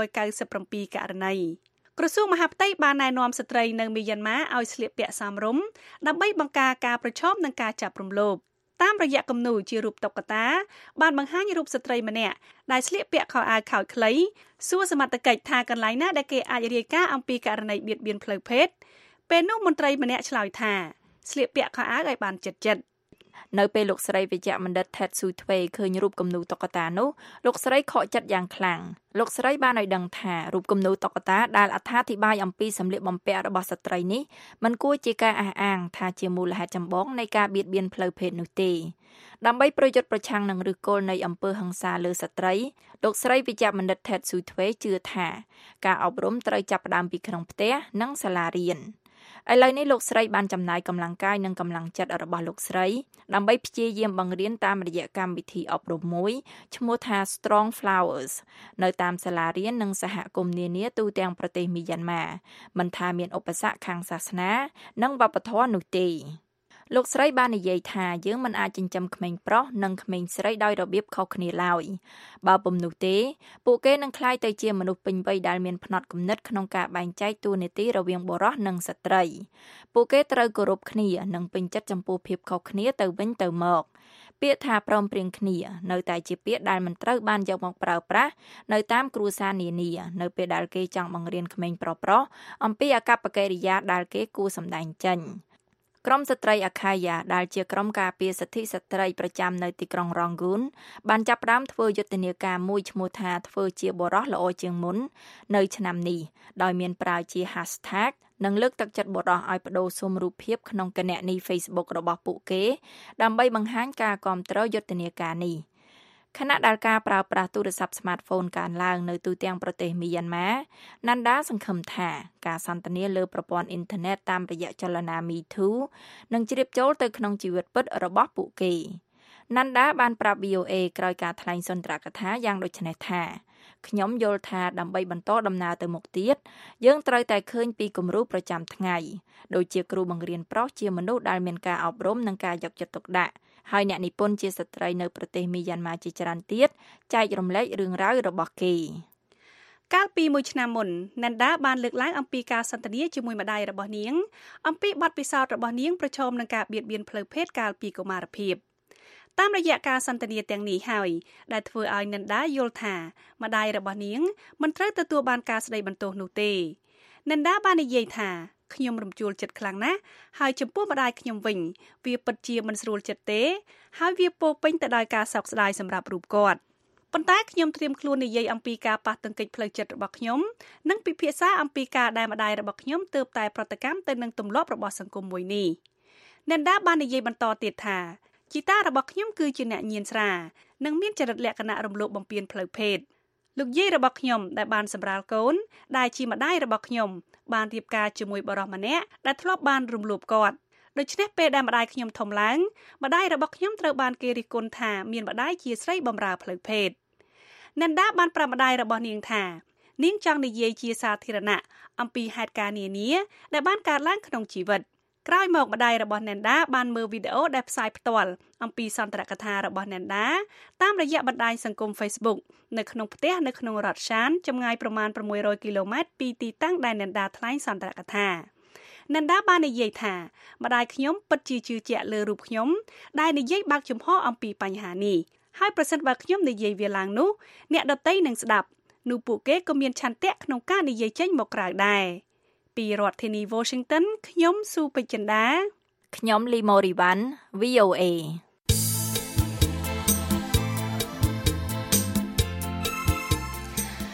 897ករណីក្រសួងមហាផ្ទៃបានណែនាំស្ត្រីនៅមីយ៉ាន់ម៉ាឲ្យស្លៀកពាក់សមរម្យដើម្បីបង្ការការប្រឈមនឹងការចាប់រំលោភតាមរយៈគំនូរជារូបតុក្កតាបានបង្ហាញរូបស្ត្រីម្នាក់ដែលស្លៀកពាក់ខោអាវខោខ្លីសួរសមត្ថកិច្ចថាកន្លែងណាដែលគេអាចរាយការណ៍អំពីករណីបៀតបៀនផ្លូវភេទពេលនោះមន្ត្រីម្នាក់ឆ្លើយថាស្លៀកពាក់ខោអាវឲ្យបានជិតនៅពេលលោកស្រីវិជ្ជបណ្ឌិត Ted Sutwe ឃើញរូបគំនូរតុក្កតានោះលោកស្រីខកចិត្តយ៉ាងខ្លាំងលោកស្រីបានឲ្យដឹងថារូបគំនូរតុក្កតាដែលអត្ថាធិប្បាយអំពីសម្លៀកបំពាក់របស់ស្ត្រីនេះមិនគួរជាការអះអាងថាជាមូលហេតុចម្បងនៃការបៀតបៀនផ្លូវភេទនោះទេដើម្បីប្រយុទ្ធប្រឆាំងនឹងឫសគល់នៃអំពើហិង្សាលើស្ត្រីលោកស្រីវិជ្ជបណ្ឌិត Ted Sutwe ជឿថាការអប់រំត្រូវចាប់ផ្ដើមពីក្នុងផ្ទះនិងសាលារៀនឥឡូវនេះលោកស្រីបានចំណាយកម្លាំងកាយនិងកម្លាំងចិត្តរបស់លោកស្រីដើម្បីព្យាយាមបង្រៀនតាមរយៈកម្មវិធីអប់រំមួយឈ្មោះថា Strong Flowers នៅតាមសាលារៀននិងសហគមន៍នានាទូទាំងប្រទេសមីយ៉ាន់ម៉ាមិនថាមានឧបសគ្គខាងសាសនានិងវប្បធម៌នោះទេលោកស្រីបាននិយាយថាយើងមិនអាចចិញ្ចឹមក្មេងប្រុសនិងក្មេងស្រីដោយរបៀបខុសគ្នាឡើយបើពុំនោះទេពួកគេនឹងក្លាយទៅជាមនុស្សពេញវ័យដែលមានផ្នត់គំនិតក្នុងការបែងចែកតួនាទីរវាងបុរសនិងស្ត្រីពួកគេត្រូវគោរពគ្នានិងពេញចិត្តចំពោះភាពខុសគ្នាទៅវិញទៅមកពាក្យថាព្រមព្រៀងគ្នានៅតែជាពាក្យដែលមិនត្រូវបានយកមកប្រើប្រាស់នៅតាមគ្រួសារនានានៅពេលដែលគេចង់បង្រៀនក្មេងប្រុសអំពីអាកប្បកិរិយាដែលគេគួរសម្ដែងចេញក្រុមស្ត្រីអាខាយ៉ាដែលជាក្រុមការពារសិទ្ធិស្ត្រីប្រចាំនៅទីក្រុងរ៉ង់ហ្គូនបានចាប់ផ្ដើមធ្វើយុទ្ធនាការមួយឈ្មោះថាធ្វើជាបុរសល្អជាងមុននៅឆ្នាំនេះដោយមានប្រើជា hashtag និងលើកទឹកចិត្តបុរសឲ្យបដូរស៊ុំរូបភាពក្នុងគណនី Facebook របស់ពួកគេដើម្បីបង្ហាញការគាំទ្រយុទ្ធនាការនេះខណៈដែលការប្រើប្រាស់ទូរស័ព្ទ smartphone កើនឡើងនៅទូទាំងប្រទេសមីយ៉ាន់ម៉ាណាន់ដាសង្ឃឹមថាការសន្ទនាលើប្រព័ន្ធអ៊ីនធឺណិតតាមរយៈចលនា Me Too នឹងជ្រាបចូលទៅក្នុងជីវិតពិតរបស់ពួកគេណាន់ដាបានប្រាប់ VOA ក្រោយការថ្លែងសុន្ទរកថាយ៉ាងដូចនេះថាខ្ញុំយល់ថាដើម្បីបន្តដំណើរទៅមុខទៀតយើងត្រូវតែឃើញពីគំរូប្រចាំថ្ងៃដូចជាគ្រូបង្រៀនប្រុសជាមនុស្សដែលមានការអប់រំនិងការយកចិត្តទុកដាក់ហើយអ្នកនិពន្ធជាស្ត្រីនៅប្រទេសមីយ៉ាន់ម៉ាជាច្រើនទៀតចែករំលែករឿងរ៉ាវរបស់គេកាលពី1ឆ្នាំមុនណាន់ដាបានលើកឡើងអំពីការសន្ទនាជាមួយម្ដាយរបស់នាងអំពីបទពិសោធន៍របស់នាងប្រឈមនឹងការបៀតបៀនផ្លូវភេទកាលពីកុមារភាពតាមរយៈការសន្ទនាទាំងនេះហើយដែលធ្វើឲ្យណាន់ដាយល់ថាម្ដាយរបស់នាងមិនត្រូវទទួលបានការស្ដីបន្ទោសនោះទេណាន់ដាបាននិយាយថាខ្ញុំរំជួលចិត្តខ្លាំងណាស់ហើយចំពោះម្ដាយខ្ញុំវិញវាពិតជាមិនស្រួលចិត្តទេហើយវាពោពេញទៅដោយការសោកស្ដាយសម្រាប់រូបគាត់ប៉ុន្តែខ្ញុំត្រៀមខ្លួននិយាយអំពីការប៉ះទង្គិចផ្លូវចិត្តរបស់ខ្ញុំនិងពិភាក្សាអំពីការដែលម្ដាយរបស់ខ្ញុំទើបតែប្រតិកម្មទៅនឹងទម្លាប់របស់សង្គមមួយនេះណាន់ដាបាននិយាយបន្តទៀតថាជីតារបស់ខ្ញុំគឺជាអ្នកញៀនស្រានិងមានចរិតលក្ខណៈរំលោភបំពានផ្លូវភេទលោកយាយរបស់ខ្ញុំដែលបានសម្រាលកូនដែលជាម្ដាយរបស់ខ្ញុំបានរៀបការជាមួយបរិសម្នាក់ដែលធ្លាប់បានរំលោភគាត់ដូច្នេះពេលដែលម្ដាយខ្ញុំធំឡើងម្ដាយរបស់ខ្ញុំត្រូវបានគេរិះគន់ថាមានម្ដាយជាស្រីបម្រើផ្លូវភេទណាន់ដាបានប្រាប់ម្ដាយរបស់នាងថានាងចង់និយាយជាសាធារណៈអំពីហេតុការណ៍នានាដែលបានកើតឡើងក្នុងជីវិតក្រោយមកម្ដាយរបស់ណាន់ដាបានមើលវីដេអូដែលផ្សាយផ្ទាល់អំពីសន្ទរកថារបស់ណាន់ដាតាមរយៈបណ្ដាញសង្គម Facebook នៅក្នុងផ្ទះនៅក្នុងរដ្ឋឆានចម្ងាយប្រមាណ600គីឡូម៉ែត្រពីទីតាំងដែលណាន់ដាថ្លែងសន្ទរកថាណាន់ដាបាននិយាយថាម្ដាយខ្ញុំពិតជាជឿជាក់លើរូបខ្ញុំដែលនិយាយបើកចំហអំពីបញ្ហានេះហើយប្រសិនបើខ្ញុំនិយាយវាឡើងនោះអ្នកដទៃនឹងស្ដាប់នោះពួកគេក៏មានឆន្ទៈក្នុងការនិយាយចេញមកក្រៅដែរពីរដ្ឋធានី Washington ខ្ញុំស៊ូពេជ្រចិន្តាខ្ញុំលីម៉ូរីវ៉ាន់ VOA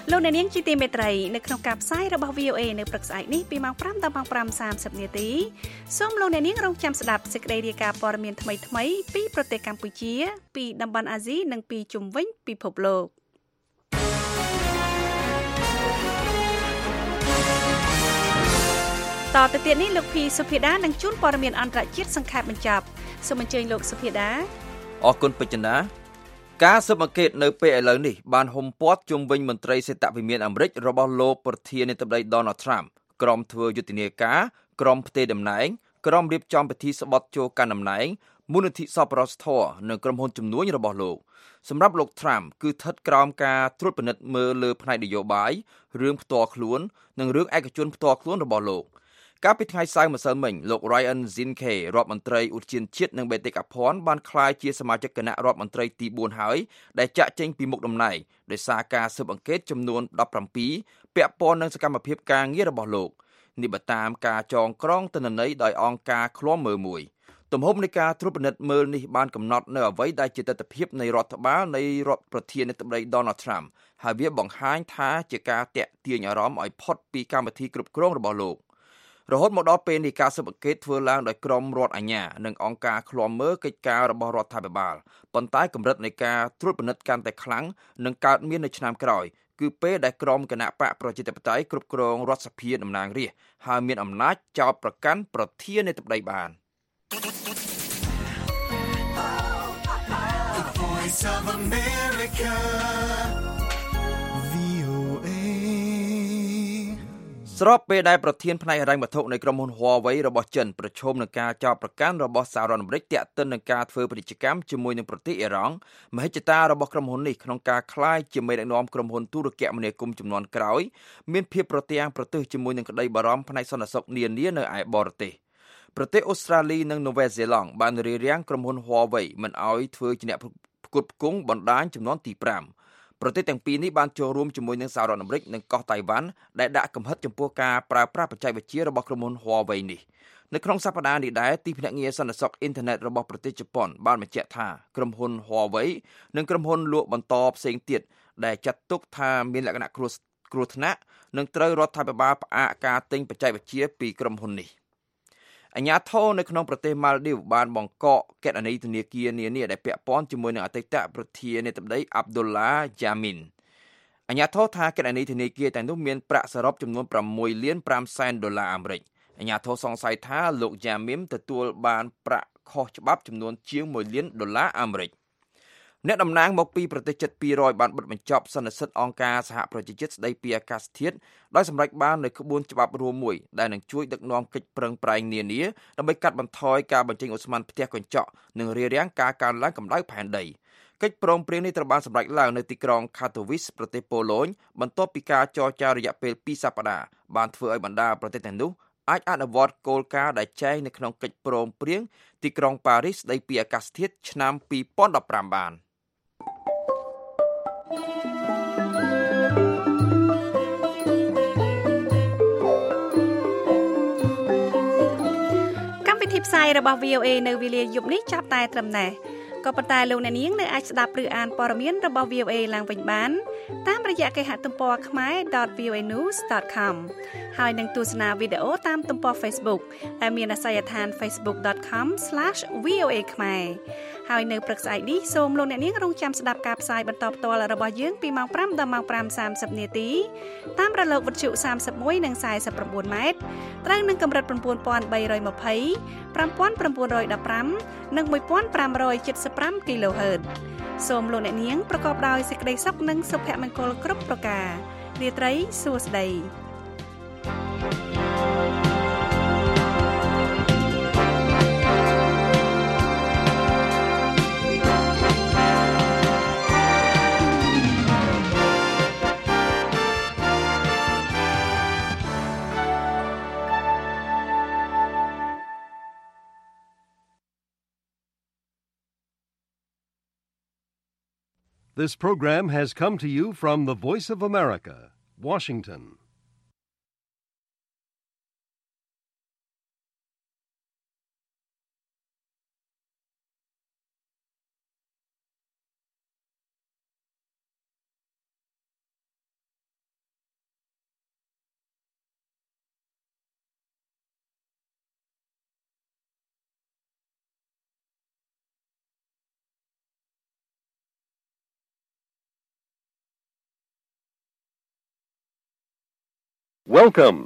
លោកអ្នកនាងជាទីមេត្រីនៅក្នុងការផ្សាយរបស់ VOA នៅព្រឹកស្អែកនេះពីម៉ោង 5 ដល់ម៉ោង 5:30 នាទីសូមលោកអ្នកនាងរងចាំស្ដាប់សេចក្តីរាយការណ៍ព័ត៌មានថ្មីៗពីប្រទេសកម្ពុជាពីតំបន់អាស៊ីនិងពីជុំវិញពិភពលោកតទៅទៀតនេះលោកភីសុភាដានឹងជួនព័ត៌មានអន្តរជាតិសង្ខេបបញ្ចប់សូមអញ្ជើញលោកសុភាដាអរគុណពេជ្រណាការស៊ើបអង្កេតនៅពេលឥឡូវនេះបានហុំព័ទ្ធជុំវិញមន្ត្រីសេដ្ឋវិមានអាមេរិករបស់លោកប្រធានាធិបតី Donald Trump ក្រុមធ្វើយុទ្ធនាការក្រុមផ្ទេរតំណែងក្រុមរៀបចំពិធីស្បត់ចូលកាន់តំណែងមូលនិធិសប្បុរសធម៌និងក្រុមហ៊ុនជំនួញរបស់លោកសម្រាប់លោក Trump គឺស្ថិតក្រោមការត្រួតពិនិត្យមើលលើផ្នែកនយោបាយរឿងផ្ទាល់ខ្លួននិងរឿងឯកជនផ្ទាល់ខ្លួនរបស់លោកកាលពីថ្ងៃសៅរ៍ម្សិលមិញលោក Ryan Zinke រដ្ឋមន្ត្រីឧទ្យានជាតិនិងបេតិកភណ្ឌបានក្លាយជាសមាជិកគណៈរដ្ឋមន្ត្រីទី4ហើយដែលចាក់ចេញពីមុខតំណែងដោយសារការស៊ើបអង្កេតចំនួន17ពាក់ព័ន្ធនឹងសកម្មភាពការងាររបស់លោកនេះបើតាមការចងក្រងទិន្នន័យដោយអង្គការឃ្លាំមើលមួយទំហំនៃការត្រួតពិនិត្យមើលនេះបានកំណត់នៅអ្វីដែលជាទស្សនវិជ្ជានៃរដ្ឋបាលនៃរដ្ឋប្រធានាធិបតី Donald Trump ហើយវាបង្ហាញថាជាការតាក់ទាញអារម្មណ៍ឲ្យផុតពីកម្មវិធីគ្រប់គ្រងរបស់លោករហូតមកដល់ពេលនេះការស៊ើបអង្កេតធ្វើឡើងដោយក្រុមរដ្ឋអាជ្ញានិងអង្គការឃ្លាំមើលកិច្ចការរបស់រដ្ឋាភិបាលប៉ុន្តែកម្រិតនៃការត្រួតពិនិត្យកាន់តែខ្លាំងនឹងកើតមាននៅឆ្នាំក្រោយគឺពេលដែលក្រុមគណៈបកប្រជាធិបតេយ្យគ្រប់គ្រងរដ្ឋសភាតំណាងរាស្ត្រហើយមានអំណាចចោទប្រកាន់ប្រធានាធិបតីបាន The Voice of America VOA ស្របពេលដែលប្រធានផ្នែកហិរញ្ញវត្ថុនៃក្រុមហ៊ុន Huawei របស់ចិនប្រឈមនឹងការចោទប្រកាន់របស់សហរដ្ឋអាមេរិកទាក់ទិននឹងការធ្វើពាណិជ្ជកម្មជាមួយនឹងប្រទេសអ៊ីរ៉ង់មហិច្ឆតារបស់ក្រុមហ៊ុននេះក្នុងការក្លាយជាមេដឹកនាំក្រុមហ៊ុនទូរគមនាគមន៍ចំនួនក្រោយមានភាពប្រទាំងប្រទើសជាមួយនឹងក្តីបារម្ភផ្នែកសន្តិសុខនានានៅឯបរទេសប្រទេសអូស្ត្រាលីនិងនូវែលសេឡង់បានរារាំងក្រុមហ៊ុន Huawei មិនឲ្យធ្វើជាអ្នកផ្គត់ផ្គង់បណ្ដាញចំនួនទី5ប្រទេសទាំងពីរនេះបានចូលរួមជាមួយនឹងសហរដ្ឋអាមេរិកនិងកោះតៃវ៉ាន់ដែលដាក់កំហិតចំពោះការប្រើប្រាស់បច្ចេកវិទ្យារបស់ក្រុមហ៊ុន Huawei នេះនៅក្នុងសប្តាហ៍នេះដែរទីភ្នាក់ងារសន្តិសុខអ៊ីនធឺណិតរបស់ប្រទេសជប៉ុនបានបញ្ជាក់ថាក្រុមហ៊ុន Huawei និងក្រុមហ៊ុនលក់បន្តផ្សេងទៀតដែលចាត់ទុកថាមានលក្ខណៈគ្រោះថ្នាក់នឹងត្រូវរដ្ឋាភិបាលផ្អាកការទិញបច្ចេកវិទ្យាពីក្រុមហ៊ុននេះអាជ្ញាធរនៅក្នុងប្រទេសម៉ាល់ឌីវបានបង្កកគណនីធនាគារនានាដែលពាក់ព័ន្ធជាមួយនឹងអតីតប្រធានាធិបតី Abdullah Jamin អាជ្ញាធរថាគណនីធនាគារទាំងនោះមានប្រាក់សរុបចំនួន$6.5 អាមេរិកអាជ្ញាធរសង្ស័យថាលោក Jamin ទទួលបានប្រាក់ខុសច្បាប់ចំនួនជាង$1 លានអាមេរិកអ្នកតំណាងមកពីប្រទេសជិត200បានបិទបញ្ចប់សន្និសីទអង្គការសហប្រជាជាតិស្តីពីអាកាសធាតុដោយសម្រេចបាននូវក្បួនច្បាប់រួមមួយដែលនឹងជួយដឹកនាំកិច្ចប្រឹងប្រែងនានាដើម្បីកាត់បន្ថយការបញ្ចេញឧស្ម័នផ្ទះកញ្ចក់និងរារាំងការកើនឡើងកម្ដៅផែនដីកិច្ចព្រមព្រៀងនេះត្រូវបានសម្រេចឡើងនៅទីក្រុង Katowice ប្រទេសប៉ូឡូញបន្ទាប់ពីការចរចារយៈពេល2សប្តាហ៍បានធ្វើឲ្យបណ្ដាប្រទេសទាំងនោះអាចអនុវត្តគោលការណ៍ដែលចែងនៅក្នុងកិច្ចព្រមព្រៀងទីក្រុងប៉ារីសស្តីពីអាកាសធាតុឆ្នាំ2015បានកម្មវិធីផ្សាយរបស់ VOA នៅវេលាយប់នេះចាប់តែត្រឹមនេះក៏ប៉ុន្តែលោកអ្នកនាងនៅអាចស្ដាប់ឬអានព័ត៌មានរបស់ VOA ឡើងវិញបានតាមរយៈគេហទំព័រ khmer.voanews.com ហើយនឹងទស្សនាវីដេអូតាមទំព័រ Facebook ដែលមានអាសយដ្ឋាន facebook.com/voa khmer ហើយនៅព្រឹកស្អែកនេះសូមលោកអ្នកនាងរងចាំស្ដាប់ការផ្សាយបន្តផ្ទាល់របស់យើងពីម៉ោង 5 ដល់ម៉ោង 5:30 នាទីតាមរលកវិទ្យុ31និង49ម៉ែត្រត្រូវនឹងកម្រិត 9320 5915 និង 1575 kHz សូមលោកអ្នកនាងប្រកបដោយសេចក្តីសុខនិងសុភមង្គលគ្រប់ប្រការរាត្រីសួស្តី This program has come to you from the Voice of America, Washington. Welcome